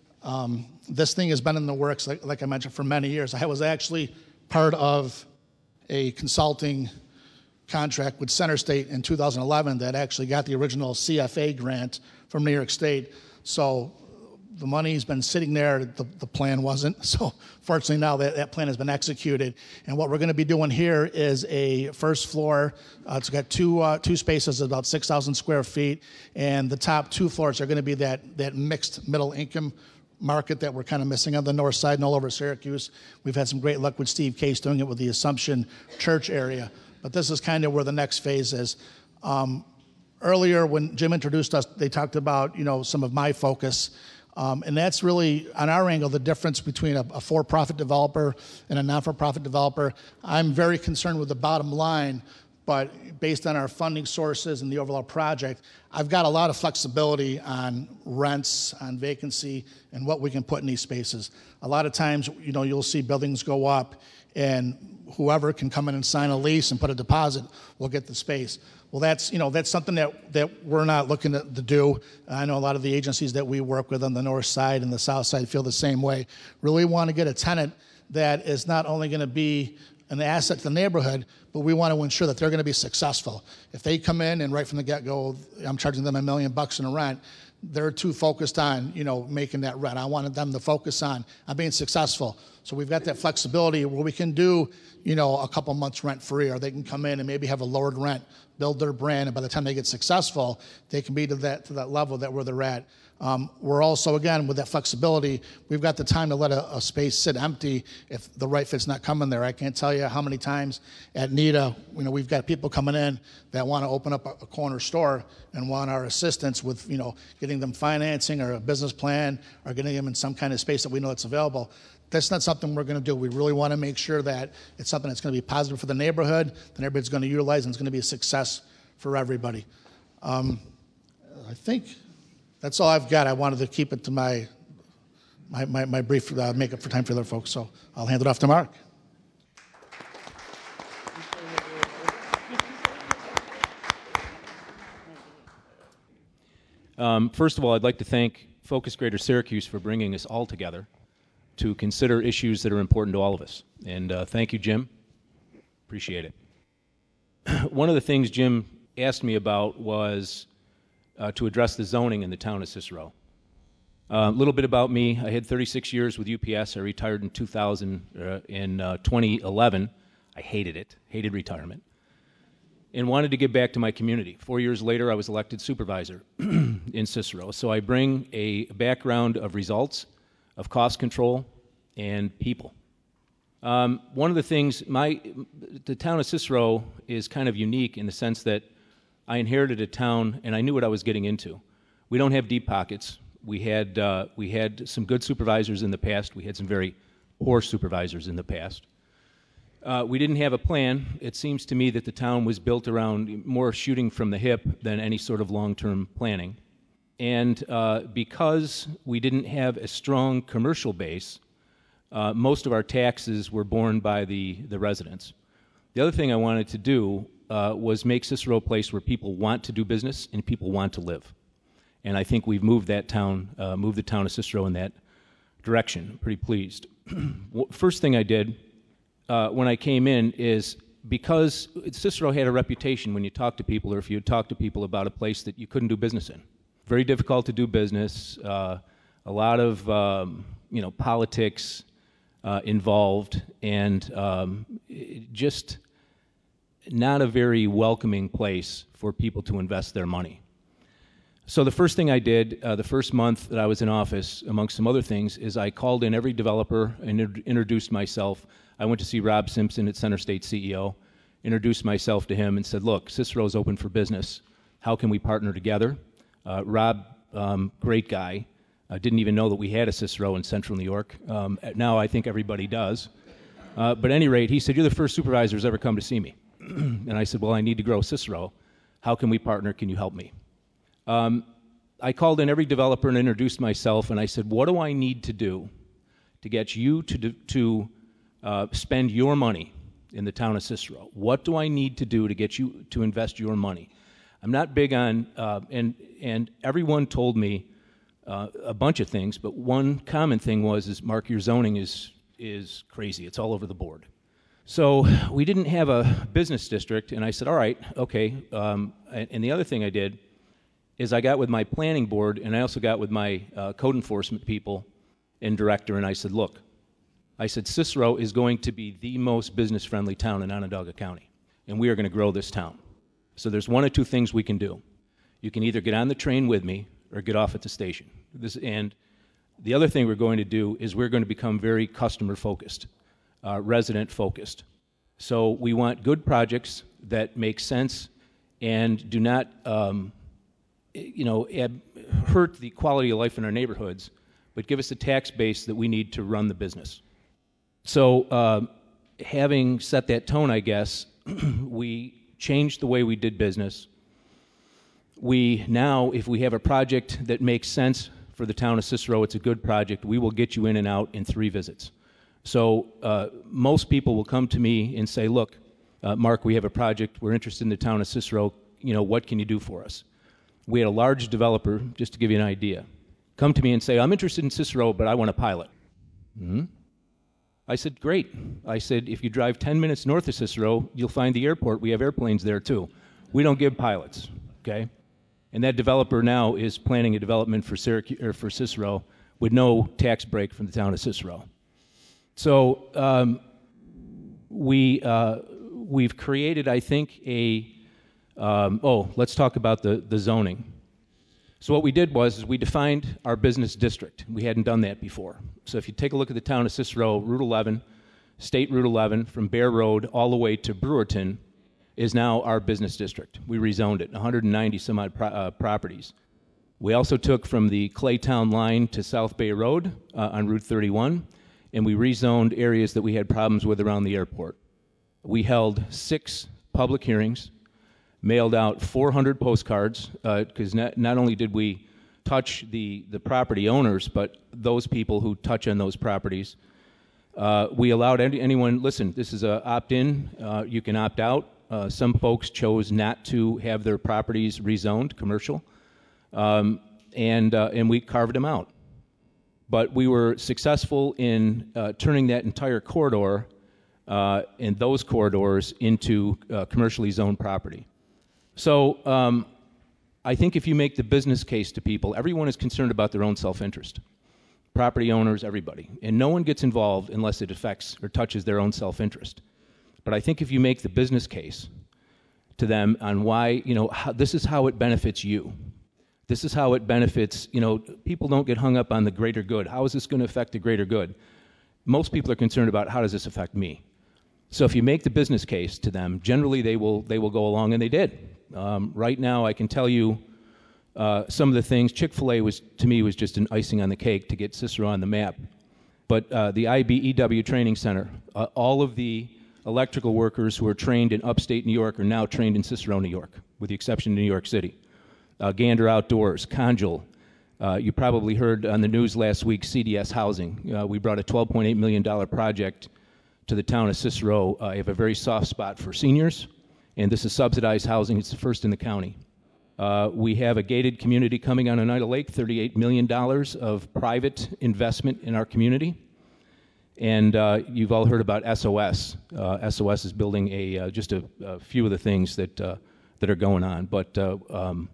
Um, this thing has been in the works, like, like I mentioned, for many years. I was actually part of a consulting contract with Center State in two thousand eleven that actually got the original C F A grant from New York State. So the money's been sitting there, the, the plan wasn't. So fortunately now that, that plan has been executed. And what we're going to be doing here is a first floor. Uh, it's got two uh, two spaces, about six thousand square feet. And the top two floors are going to be that, that mixed middle income market that we're kind of missing on the north side and all over Syracuse. We've had some great luck with Steve Case doing it with the Assumption Church area. But this is kind of where the next phase is. Um, earlier when Jim introduced us, they talked about, you know, some of my focus. Um, and that's really, on our angle, the difference between a, a for-profit developer and a non-for-profit developer. I'm very concerned with the bottom line, but based on our funding sources and the overall project, I've got a lot of flexibility on rents, on vacancy, and what we can put in these spaces. A lot of times, you know, you'll see buildings go up, and whoever can come in and sign a lease and put a deposit will get the space. Well, that's, you know, that's something that, that we're not looking to, to do. I know a lot of the agencies that we work with on the north side and the south side feel the same way. Really want to get a tenant that is not only going to be an asset to the neighborhood, but we want to ensure that they're going to be successful. If they come in and right from the get-go, I'm charging them a million bucks in rent, they're too focused on, you know, making that rent. I wanted them to focus on, on being successful. So we've got that flexibility where we can do, you know, a couple months rent free, or they can come in and maybe have a lowered rent, build their brand, and by the time they get successful, they can be to that to that level that where they're at. Um, we're also, again, with that flexibility, we've got the time to let a, a space sit empty if the right fit's not coming there. I can't tell you how many times at NITA, you know, we've got people coming in that want to open up a, a corner store and want our assistance with, you know, getting them financing or a business plan or getting them in some kind of space that we know that's available. That's not something we're going to do. We really want to make sure that it's something that's going to be positive for the neighborhood, that everybody's going to utilize, and it's going to be a success for everybody. Um, I think that's all I've got. I wanted to keep it to my my, my, my brief uh, make up for time for other folks, so I'll hand it off to Mark. Um, first of all, I'd like to thank Focus Greater Syracuse for bringing us all together to consider issues that are important to all of us. And uh, thank you, Jim. Appreciate it. One of the things Jim asked me about was uh, to address the zoning in the town of Cicero. A uh, little bit about me. I had thirty-six years with U P S. I retired in two thousand. Uh, in uh, twenty eleven, I hated it, hated retirement, and wanted to give back to my community. Four years later, I was elected supervisor in Cicero. So I bring a background of results, of cost control, and people. Um, one of the things, my the town of Cicero is kind of unique in the sense that I inherited a town and I knew what I was getting into. We don't have deep pockets. We had uh, we had some good supervisors in the past. We had some very poor supervisors in the past. Uh, we didn't have a plan. It seems to me that the town was built around more shooting from the hip than any sort of long-term planning. And uh, because we didn't have a strong commercial base, uh, most of our taxes were borne by the, the residents. The other thing I wanted to do uh, was make Cicero a place where people want to do business and people want to live. And I think we've moved that town, uh, moved the town of Cicero in that direction. I'm pretty pleased. First thing I did uh, when I came in is because Cicero had a reputation when you talk to people, or if you talk to people about a place that you couldn't do business in. Very difficult to do business, uh, a lot of um, you know politics uh, involved, and um, just not a very welcoming place for people to invest their money. So the first thing I did, uh, the first month that I was in office, amongst some other things, is I called in every developer and in- introduced myself. I went to see Rob Simpson at Center State C E O, introduced myself to him and said, look, Cicero's open for business. How can we partner together? Uh, Rob, um, great guy, uh, didn't even know that we had a Cicero in central New York. Um, now I think everybody does. Uh, but at any rate, he said, you're the first supervisor who's ever come to see me. And I said, well, I need to grow Cicero. How can we partner? Can you help me? Um, I called in every developer and introduced myself, and I said, what do I need to do to get you to, do, to uh, spend your money in the town of Cicero? What do I need to do to get you to invest your money? I'm not big on, uh, and and everyone told me uh, a bunch of things, but one common thing was, is Mark, your zoning is is crazy. It's all over the board. So we didn't have a business district, and I said, all right, okay. Um, and, and the other thing I did is I got with my planning board, and I also got with my uh, code enforcement people and director, and I said, look, I said, Cicero is going to be the most business-friendly town in Onondaga County, and we are going to grow this town. So there's one or two things we can do. You can either get on the train with me or get off at the station. This, and the other thing we're going to do is we're going to become very customer-focused, uh, resident-focused. So we want good projects that make sense and do not, um, you know, ab- hurt the quality of life in our neighborhoods but give us the tax base that we need to run the business. So uh, having set that tone, I guess, we changed the way we did business. We now, if we have a project that makes sense for the town of Cicero, it's a good project, we will get you in and out in three visits. So uh, most people will come to me and say, look, uh, Mark, we have a project, we're interested in the town of Cicero, you know, what can you do for us? We had a large developer, just to give you an idea, come to me and say, I'm interested in Cicero, but I want a pilot. Mm-hmm. I said, great. I said, if you drive ten minutes north of Cicero, you'll find the airport. We have airplanes there, too. We don't give pilots, okay? And that developer now is planning a development for, Syracuse, or for Cicero with no tax break from the town of Cicero. So um, we, uh, we've created, I think, a, um, oh, let's talk about the, the zoning. So what we did was is we defined our business district. We hadn't done that before. So if you take a look at the town of Cicero, Route eleven, State Route eleven, from Bear Road all the way to Brewerton is now our business district. We rezoned it, one hundred ninety some odd pro- uh, properties. We also took from the Claytown line to South Bay Road uh, on Route thirty-one, and we rezoned areas that we had problems with around the airport. We held six public hearings, mailed out four hundred postcards, because uh, not, not only did we touch the, the property owners, but those people who touch on those properties. Uh, we allowed any, anyone, listen, this is a opt-in, uh, you can opt out. Uh, some folks chose not to have their properties rezoned commercial, um, and, uh, and we carved them out. But we were successful in uh, turning that entire corridor uh, and those corridors into uh, commercially zoned property. So um, I think if you make the business case to people, everyone is concerned about their own self-interest. Property owners, everybody. And no one gets involved unless it affects or touches their own self-interest. But I think if you make the business case to them on why, you know, how, this is how it benefits you. This is how it benefits, you know, people don't get hung up on the greater good. How is this going to affect the greater good? Most people are concerned about how does this affect me? So if you make the business case to them, generally they will, they will go along, and they did. Um, right now, I can tell you uh, some of the things. Chick-fil-A was, to me, was just an icing on the cake to get Cicero on the map. But uh, the I B E W Training Center, uh, all of the electrical workers who are trained in upstate New York are now trained in Cicero, New York, with the exception of New York City. Uh, Gander Outdoors, Conjul. Uh, you probably heard on the news last week, C D S Housing. Uh, we brought a twelve point eight million dollars project to the town of Cicero. I uh, have a very soft spot for seniors, and this is subsidized housing. It's the first in the county. Uh, we have a gated community coming on Oneida Lake, thirty-eight million dollars of private investment in our community. And uh, you've all heard about S O S. Uh, S O S is building a uh, just a, a few of the things that uh, that are going on. But uh, um,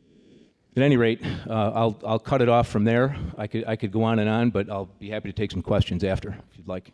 at any rate, uh, I'll I'll cut it off from there. I could I could go on and on, but I'll be happy to take some questions after, if you'd like.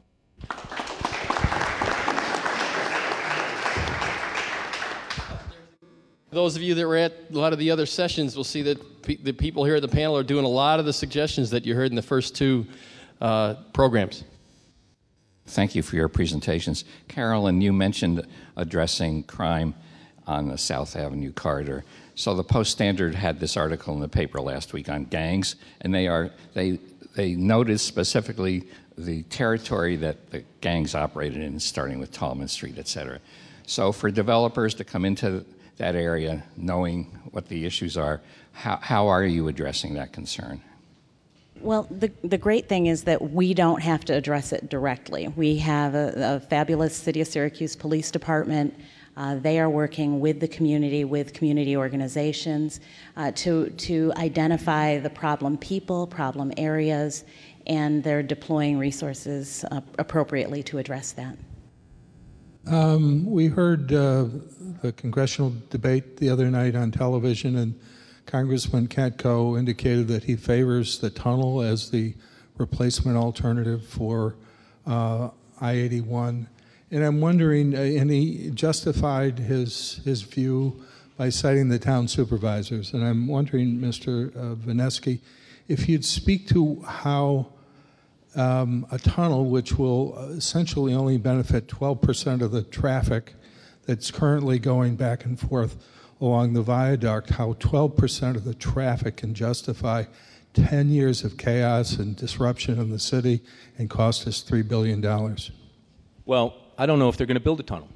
Those of you that were at a lot of the other sessions will see that pe- the people here at the panel are doing a lot of the suggestions that you heard in the first two uh, programs. Thank you for your presentations. Carolyn, you mentioned addressing crime on the South Avenue corridor. So the Post-Standard had this article in the paper last week on gangs, and they are they they noted specifically the territory that the gangs operated in, starting with Tallman Street, et cetera. So for developers to come into that area, knowing what the issues are, how, how are you addressing that concern? Well, the, the great thing is that we don't have to address it directly. We have a, a fabulous City of Syracuse Police Department. Uh, they are working with the community, with community organizations, uh, to, to identify the problem people, problem areas, and they're deploying resources uh, appropriately to address that. Um, we heard uh, the congressional debate the other night on television, and Congressman Katko indicated that he favors the tunnel as the replacement alternative for uh, I eighty-one. And I'm wondering, uh, and he justified his his view by citing the town supervisors. And I'm wondering, Mister Uh, Vineski, if you'd speak to how um, a tunnel, which will essentially only benefit twelve percent of the traffic that's currently going back and forth along the viaduct, how twelve percent of the traffic can justify ten years of chaos and disruption in the city and cost us three billion dollars. Well, I don't know if they're going to build a tunnel.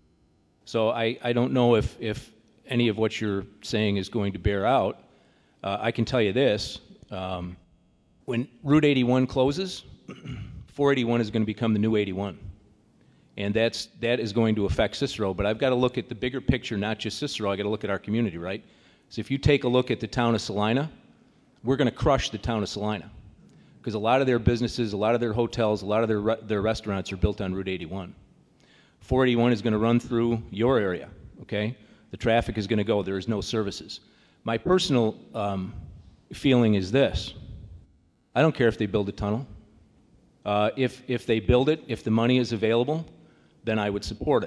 So I, I don't know if, if any of what you're saying is going to bear out. Uh, I can tell you this. Um, when Route eighty-one closes, four eighty-one is going to become the new eighty-one. And that's, that is going to affect Cicero. But I've got to look at the bigger picture, not just Cicero. I've got to look at our community, right? So if you take a look at the town of Salina, we're going to crush the town of Salina. Because a lot of their businesses, a lot of their hotels, a lot of their, re- their restaurants are built on Route eighty-one. four eighty-one is going to run through your area, okay? The traffic is going to go. There is no services. My personal um, feeling is this. I don't care if they build a tunnel. Uh, if, if they build it, if the money is available, then I would support it.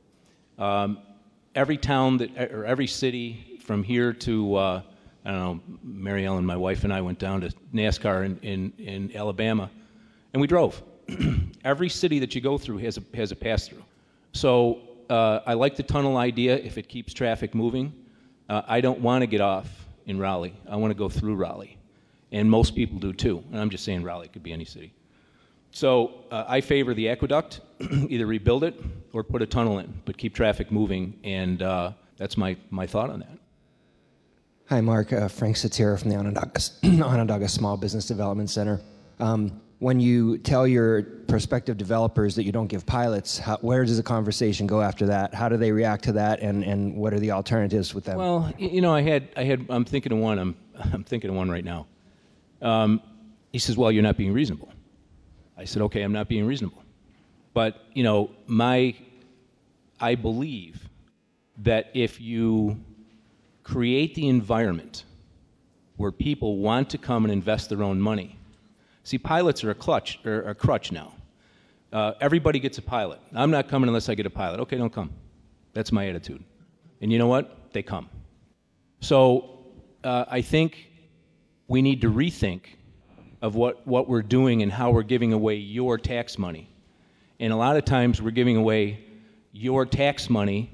Um, every town that, or every city from here to, uh, I don't know, Mary Ellen, my wife, and I went down to NASCAR in, in, in Alabama, and we drove. Every city that you go through has a, has a pass-through. So uh, I like the tunnel idea if it keeps traffic moving. Uh, I don't want to get off in Raleigh. I want to go through Raleigh. And most people do too. And I'm just saying Raleigh, it could be any city. So uh, I favor the aqueduct, either rebuild it or put a tunnel in, but keep traffic moving. And uh, that's my, my thought on that. Hi, Mark. Uh, Frank Satira from the Onondaga, Onondaga Small Business Development Center. Um, when you tell your prospective developers that you don't give pilots, how, where does the conversation go after that? How do they react to that, and, and what are the alternatives with them? Well, you know, I had, I had, I'm thinking of one. I'm, I'm thinking of one right now. Um, he says, "Well, you're not being reasonable." I said, "Okay, I'm not being reasonable, but you know, my, I believe that if you create the environment where people want to come and invest their own money." See, pilots are a clutch, or a crutch now. Uh, everybody gets a pilot. I'm not coming unless I get a pilot. Okay, don't come. That's my attitude. And you know what? They come. So uh, I think we need to rethink of what, what we're doing and how we're giving away your tax money. And a lot of times we're giving away your tax money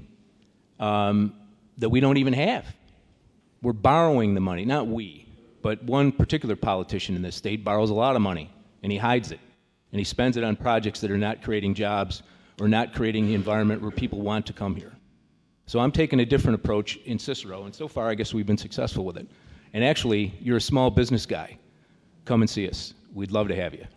um, that we don't even have. We're borrowing the money, not we. But one particular politician in this state borrows a lot of money, and he hides it. And he spends it on projects that are not creating jobs or not creating the environment where people want to come here. So I'm taking a different approach in Cicero, and so far I guess we've been successful with it. And actually, you're a small business guy. Come and see us. We'd love to have you.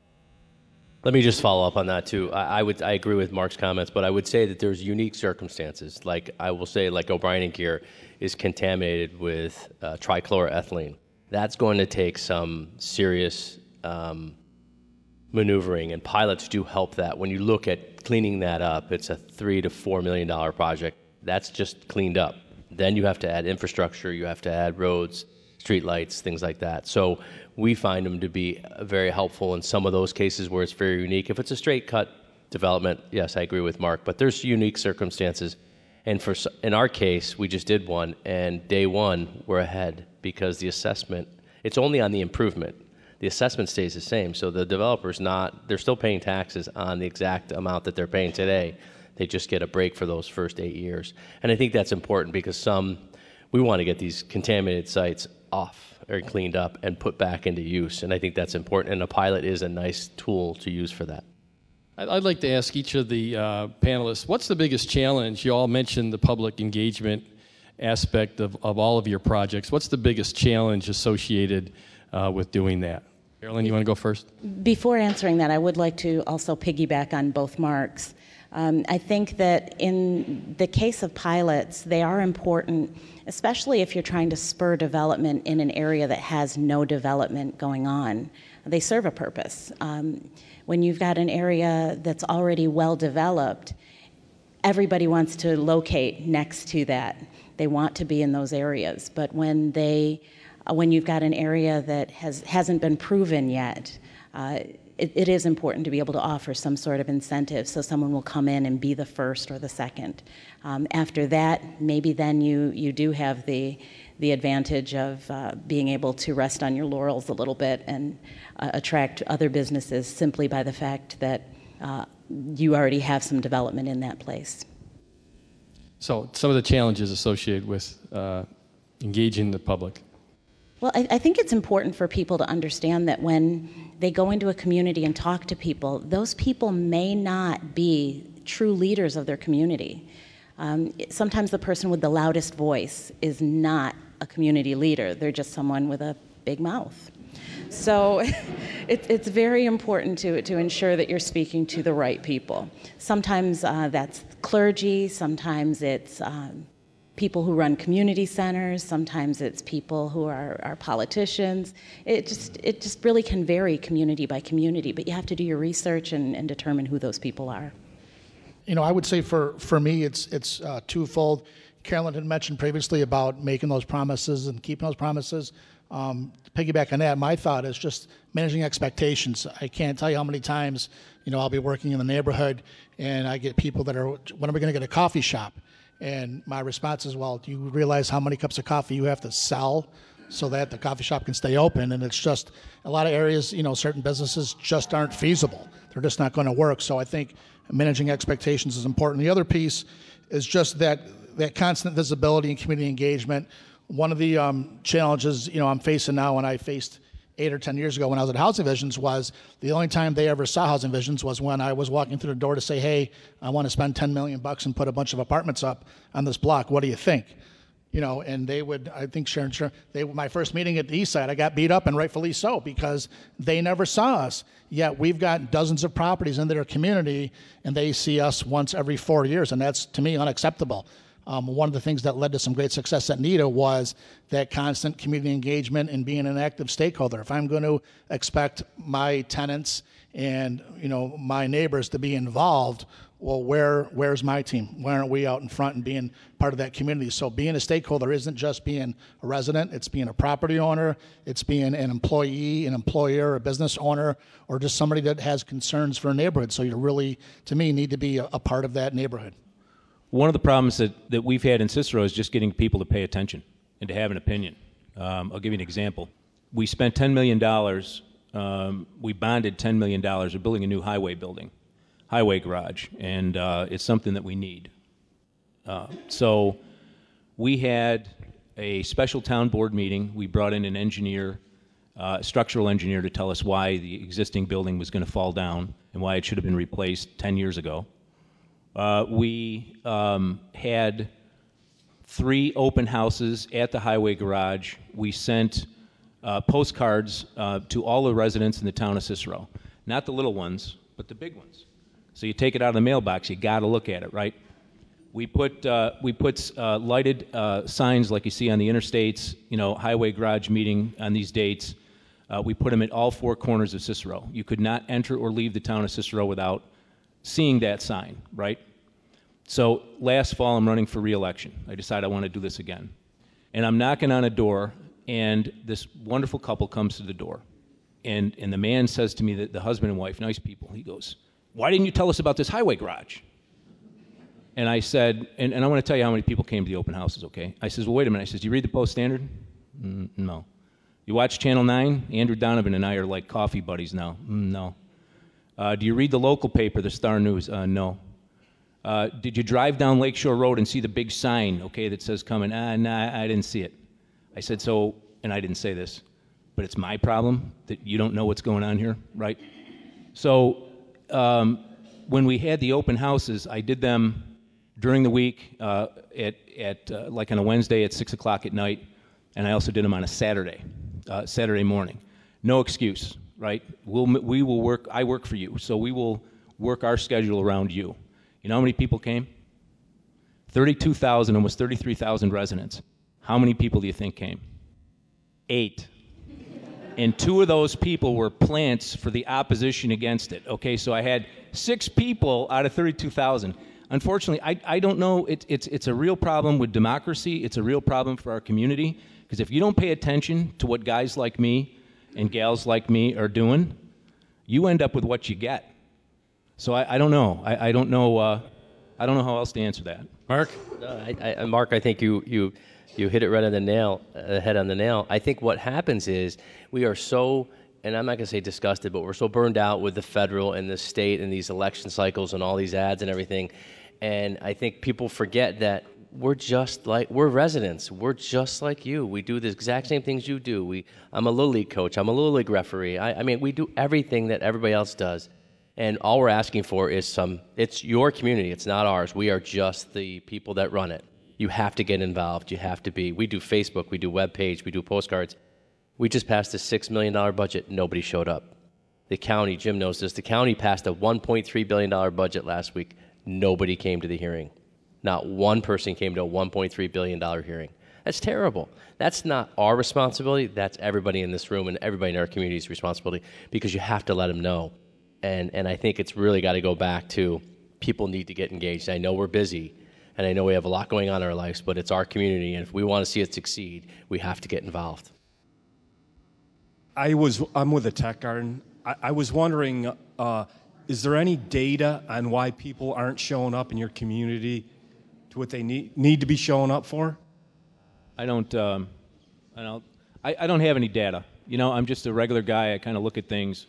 Let me just follow up on that too. I, I would I agree with Mark's comments, but I would say that there's unique circumstances. Like I will say, like O'Brien and Gear is contaminated with uh, trichloroethylene. That's going to take some serious um, maneuvering, and pilots do help that. When you look at cleaning that up, it's a three to four million dollar project. That's just cleaned up. Then you have to add infrastructure, you have to add roads, street lights, things like that. So we find them to be very helpful in some of those cases where it's very unique. If it's a straight cut development, yes, I agree with Mark, but there's unique circumstances. And for in our case, we just did one, and day one, we're ahead because the assessment, it's only on the improvement. The assessment stays the same, so the developer's not, they're still paying taxes on the exact amount that they're paying today. They just get a break for those first eight years. And I think that's important because some, we want to get these contaminated sites off or cleaned up and put back into use, and I think that's important, and a pilot is a nice tool to use for that. I'd like to ask each of the uh, panelists, what's the biggest challenge? You all mentioned the public engagement aspect of, of all of your projects. What's the biggest challenge associated uh, with doing that? Carolyn, you want to go first? Before answering that, I would like to also piggyback on both Marks. Um, I think that in the case of pilots, they are important, especially if you're trying to spur development in an area that has no development going on. They serve a purpose. Um, when you've got an area that's already well developed, everybody wants to locate next to that. They want to be in those areas. But when they, uh, when you've got an area that has, hasn't been proven yet, uh, it, it is important to be able to offer some sort of incentive so someone will come in and be the first or the second. Um, after that, maybe then you, you do have the, the advantage of uh, being able to rest on your laurels a little bit and uh, attract other businesses simply by the fact that uh, you already have some development in that place. So some of the challenges associated with uh, engaging the public. Well, I, I think it's important for people to understand that when they go into a community and talk to people, those people may not be true leaders of their community. Um, it, sometimes the person with the loudest voice is not a community leader. They're just someone with a big mouth. So it, it's very important to, to ensure that you're speaking to the right people. Sometimes uh, that's clergy, sometimes it's um, people who run community centers, sometimes it's people who are, are politicians. It just, it just really can vary community by community, but you have to do your research and, and determine who those people are. You know, I would say for, for me, it's, it's uh, twofold. Carolyn had mentioned previously about making those promises and keeping those promises. Um, to piggyback on that, my thought is just managing expectations. I can't tell you how many times, you know, I'll be working in the neighborhood and I get people that are, when are we going to get a coffee shop? And my response is, well, do you realize how many cups of coffee you have to sell so that the coffee shop can stay open? And it's just a lot of areas, you know, certain businesses just aren't feasible. They're just not going to work. So I think managing expectations is important. The other piece is just that that constant visibility and community engagement. One of the um, challenges, you know, I'm facing now, and I faced eight or ten years ago when I was at Housing Visions, was the only time they ever saw Housing Visions was when I was walking through the door to say, hey, I want to spend ten million bucks and put a bunch of apartments up on this block. What do you think? You know, and they would, I think Sharon, Sharon they, my first meeting at the East Side, I got beat up, and rightfully so, because they never saw us. Yet we've got dozens of properties in their community, and they see us once every four years, and that's, to me, unacceptable. Um, one of the things that led to some great success at NEDA was that constant community engagement and being an active stakeholder. If I'm going to expect my tenants and, you know, my neighbors to be involved, well, where where's my team? Why aren't we out in front and being part of that community? So being a stakeholder isn't just being a resident, it's being a property owner, it's being an employee, an employer, a business owner, or just somebody that has concerns for a neighborhood. So you really, to me, need to be a, a part of that neighborhood. One of the problems that, that we've had in Cicero is just getting people to pay attention and to have an opinion. Um, I'll give you an example. We spent ten million dollars, um, we bonded ten million dollars, we're building a new highway building, highway garage, and uh, it's something that we need. Uh, so we had a special town board meeting. We brought in an engineer, uh, a structural engineer, to tell us why the existing building was going to fall down and why it should have been replaced ten years ago. Uh, we um, had three open houses at the highway garage. We sent uh, postcards uh, to all the residents in the town of Cicero. Not the little ones, but the big ones. So you take it out of the mailbox, you got to look at it, right? We put uh, we put uh, lighted uh, signs like you see on the interstates, you know, highway garage meeting on these dates. Uh, we put them at all four corners of Cicero. You could not enter or leave the town of Cicero without seeing that sign, right? So last fall, I'm running for re-election. I decided I want to do this again. And I'm knocking on a door, and this wonderful couple comes to the door. And, and the man says to me, that the husband and wife, nice people, he goes, why didn't you tell us about this highway garage? And I said, and, and I want to tell you how many people came to the open houses, okay? I says, well, wait a minute. I says, do you read the Post-Standard? Mm, no. You watch Channel nine? Andrew Donovan and I are like coffee buddies now. Mm, no. Uh, do you read the local paper, the Star News? Uh, no. Uh, did you drive down Lakeshore Road and see the big sign, okay, that says coming? Ah, nah, I didn't see it. I said, so, and I didn't say this, but it's my problem that you don't know what's going on here, right? So um, when we had the open houses, I did them during the week uh, at, at uh, like on a Wednesday at six o'clock at night, and I also did them on a Saturday, uh, Saturday morning. No excuse, right? We'll, we will work, I work for you, so we will work our schedule around you. You know how many people came? thirty-two thousand, almost thirty-three thousand residents. How many people do you think came? Eight. And two of those people were plants for the opposition against it. Okay, so I had six people out of thirty-two thousand. Unfortunately, I, I don't know, it, it's, it's a real problem with democracy. It's a real problem for our community. Because if you don't pay attention to what guys like me and gals like me are doing, you end up with what you get. So I, I don't know. I, I don't know. Uh, I don't know how else to answer that. Mark, no, I, I, Mark, I think you you you hit it right on the nail, uh, head on the nail. I think what happens is we are so, and I'm not going to say disgusted, but we're so burned out with the federal and the state and these election cycles and all these ads and everything. And I think people forget that we're just like, we're residents. We're just like you. We do the exact same things you do. We, I'm a Little League coach. I'm a Little League referee. I, I mean, we do everything that everybody else does. And all we're asking for is some, it's your community. It's not ours. We are just the people that run it. You have to get involved. You have to be. We do Facebook. We do webpage. We do postcards. We just passed a six million dollars budget. Nobody showed up. The county, Jim knows this, the county passed a one point three billion dollars budget last week. Nobody came to the hearing. Not one person came to a one point three billion dollars hearing. That's terrible. That's not our responsibility. That's everybody in this room and everybody in our community's responsibility, because you have to let them know. And and I think it's really got to go back to people need to get engaged. I know we're busy, and I know we have a lot going on in our lives, but it's our community, and if we want to see it succeed, we have to get involved. I was, I'm with the Tech Garden. I, I was wondering, uh, is there any data on why people aren't showing up in your community to what they need need to be showing up for? I don't, um, I don't, I, I don't have any data. You know, I'm just a regular guy. I kind of look at things.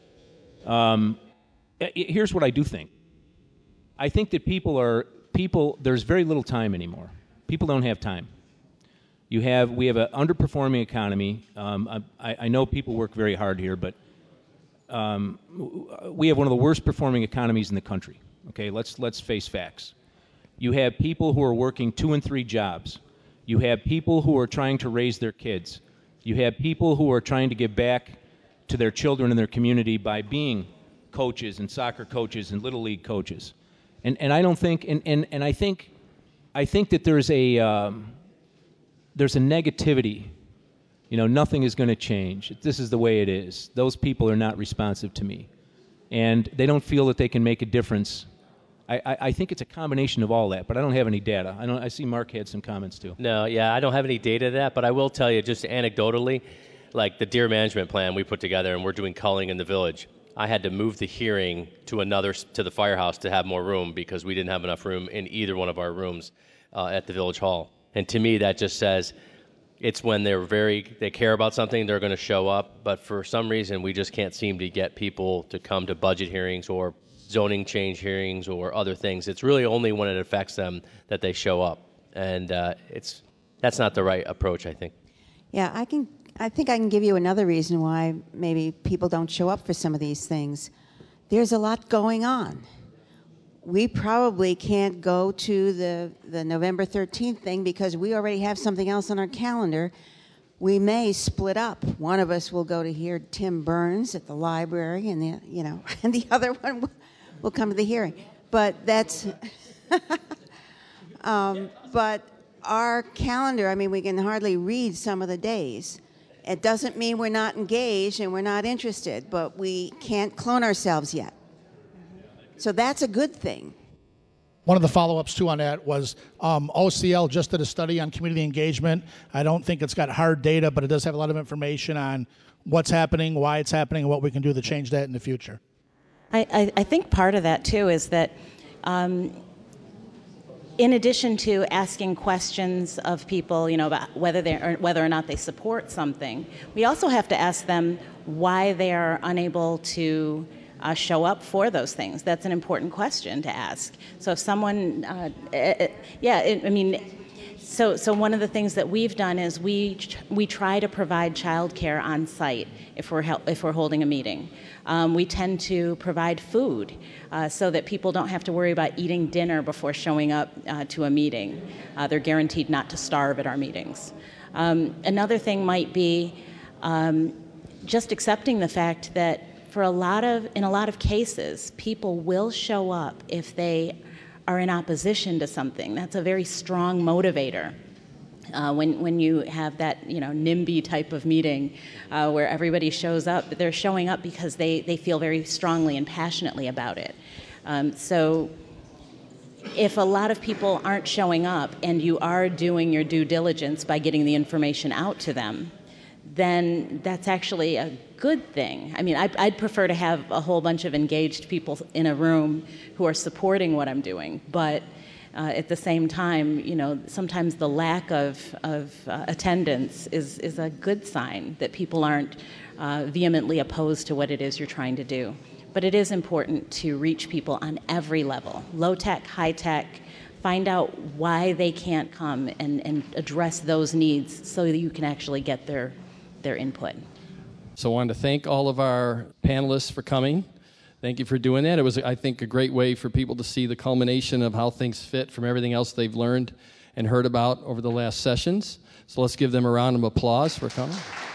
Um, here's what I do think. I think that people are, people, there's very little time anymore. People don't have time. You have, we have an underperforming economy. Um, I, I know people work very hard here, but um, we have one of the worst performing economies in the country. Okay, let's let's face facts. You have people who are working two and three jobs. You have people who are trying to raise their kids. You have people who are trying to give back to their children and their community by being coaches and soccer coaches and Little League coaches. And and I don't think, and, and, and I think, I think that there's a, um, there's a negativity. You know, nothing is going to change. This is the way it is. Those people are not responsive to me. And they don't feel that they can make a difference. I, I, I think it's a combination of all that, but I don't have any data. I don't. I see Mark had some comments too. No, yeah, I don't have any data to that, but I will tell you just anecdotally, like the deer management plan we put together, and we're doing culling in the village. I had to move the hearing to another, to the firehouse to have more room because we didn't have enough room in either one of our rooms uh, at the village hall. And to me, that just says it's when they're very, they care about something, they're going to show up. But for some reason, we just can't seem to get people to come to budget hearings or zoning change hearings or other things. It's really only when it affects them that they show up. And uh, it's that's not the right approach, I think. Yeah, I can. I think I can give you another reason why maybe people don't show up for some of these things. There's a lot going on. We probably can't go to the, the November thirteenth thing because we already have something else on our calendar. We may split up. One of us will go to hear Tim Burns at the library, and the you know, and the other one will, will come to the hearing. But that's. um, but our calendar. I mean, we can hardly read some of the days. It doesn't mean we're not engaged and we're not interested, but we can't clone ourselves yet. So that's a good thing. One of the follow-ups, too, on that was um, O C L just did a study on community engagement. I don't think it's got hard data, but it does have a lot of information on what's happening, why it's happening, and what we can do to change that in the future. I, I, I think part of that, too, is that um, in addition to asking questions of people, you know, about whether they or whether or not they support something, we also have to ask them why they are unable to uh, show up for those things. That's an important question to ask. So if someone, uh, it, yeah, it, I mean, so so one of the things that we've done is we we try to provide childcare on site if we're hel- if we're holding a meeting. Um, we tend to provide food uh, so that people don't have to worry about eating dinner before showing up uh, to a meeting. Uh, they're guaranteed not to starve at our meetings. Um, another thing might be um, just accepting the fact that for a lot of, in a lot of cases, people will show up if they are in opposition to something. That's a very strong motivator. Uh, when when you have that, you know, NIMBY type of meeting uh, where everybody shows up, they're showing up because they, they feel very strongly and passionately about it. Um, so if a lot of people aren't showing up and you are doing your due diligence by getting the information out to them, then that's actually a good thing. I mean, I'd, I'd prefer to have a whole bunch of engaged people in a room who are supporting what I'm doing, but Uh, at the same time, you know, sometimes the lack of, of uh, attendance is, is a good sign that people aren't uh, vehemently opposed to what it is you're trying to do. But it is important to reach people on every level, low-tech, high-tech, find out why they can't come and, and address those needs so that you can actually get their, their input. So I wanted to thank all of our panelists for coming. Thank you for doing that. It was, I think, a great way for people to see the culmination of how things fit from everything else they've learned and heard about over the last sessions. So let's give them a round of applause for coming.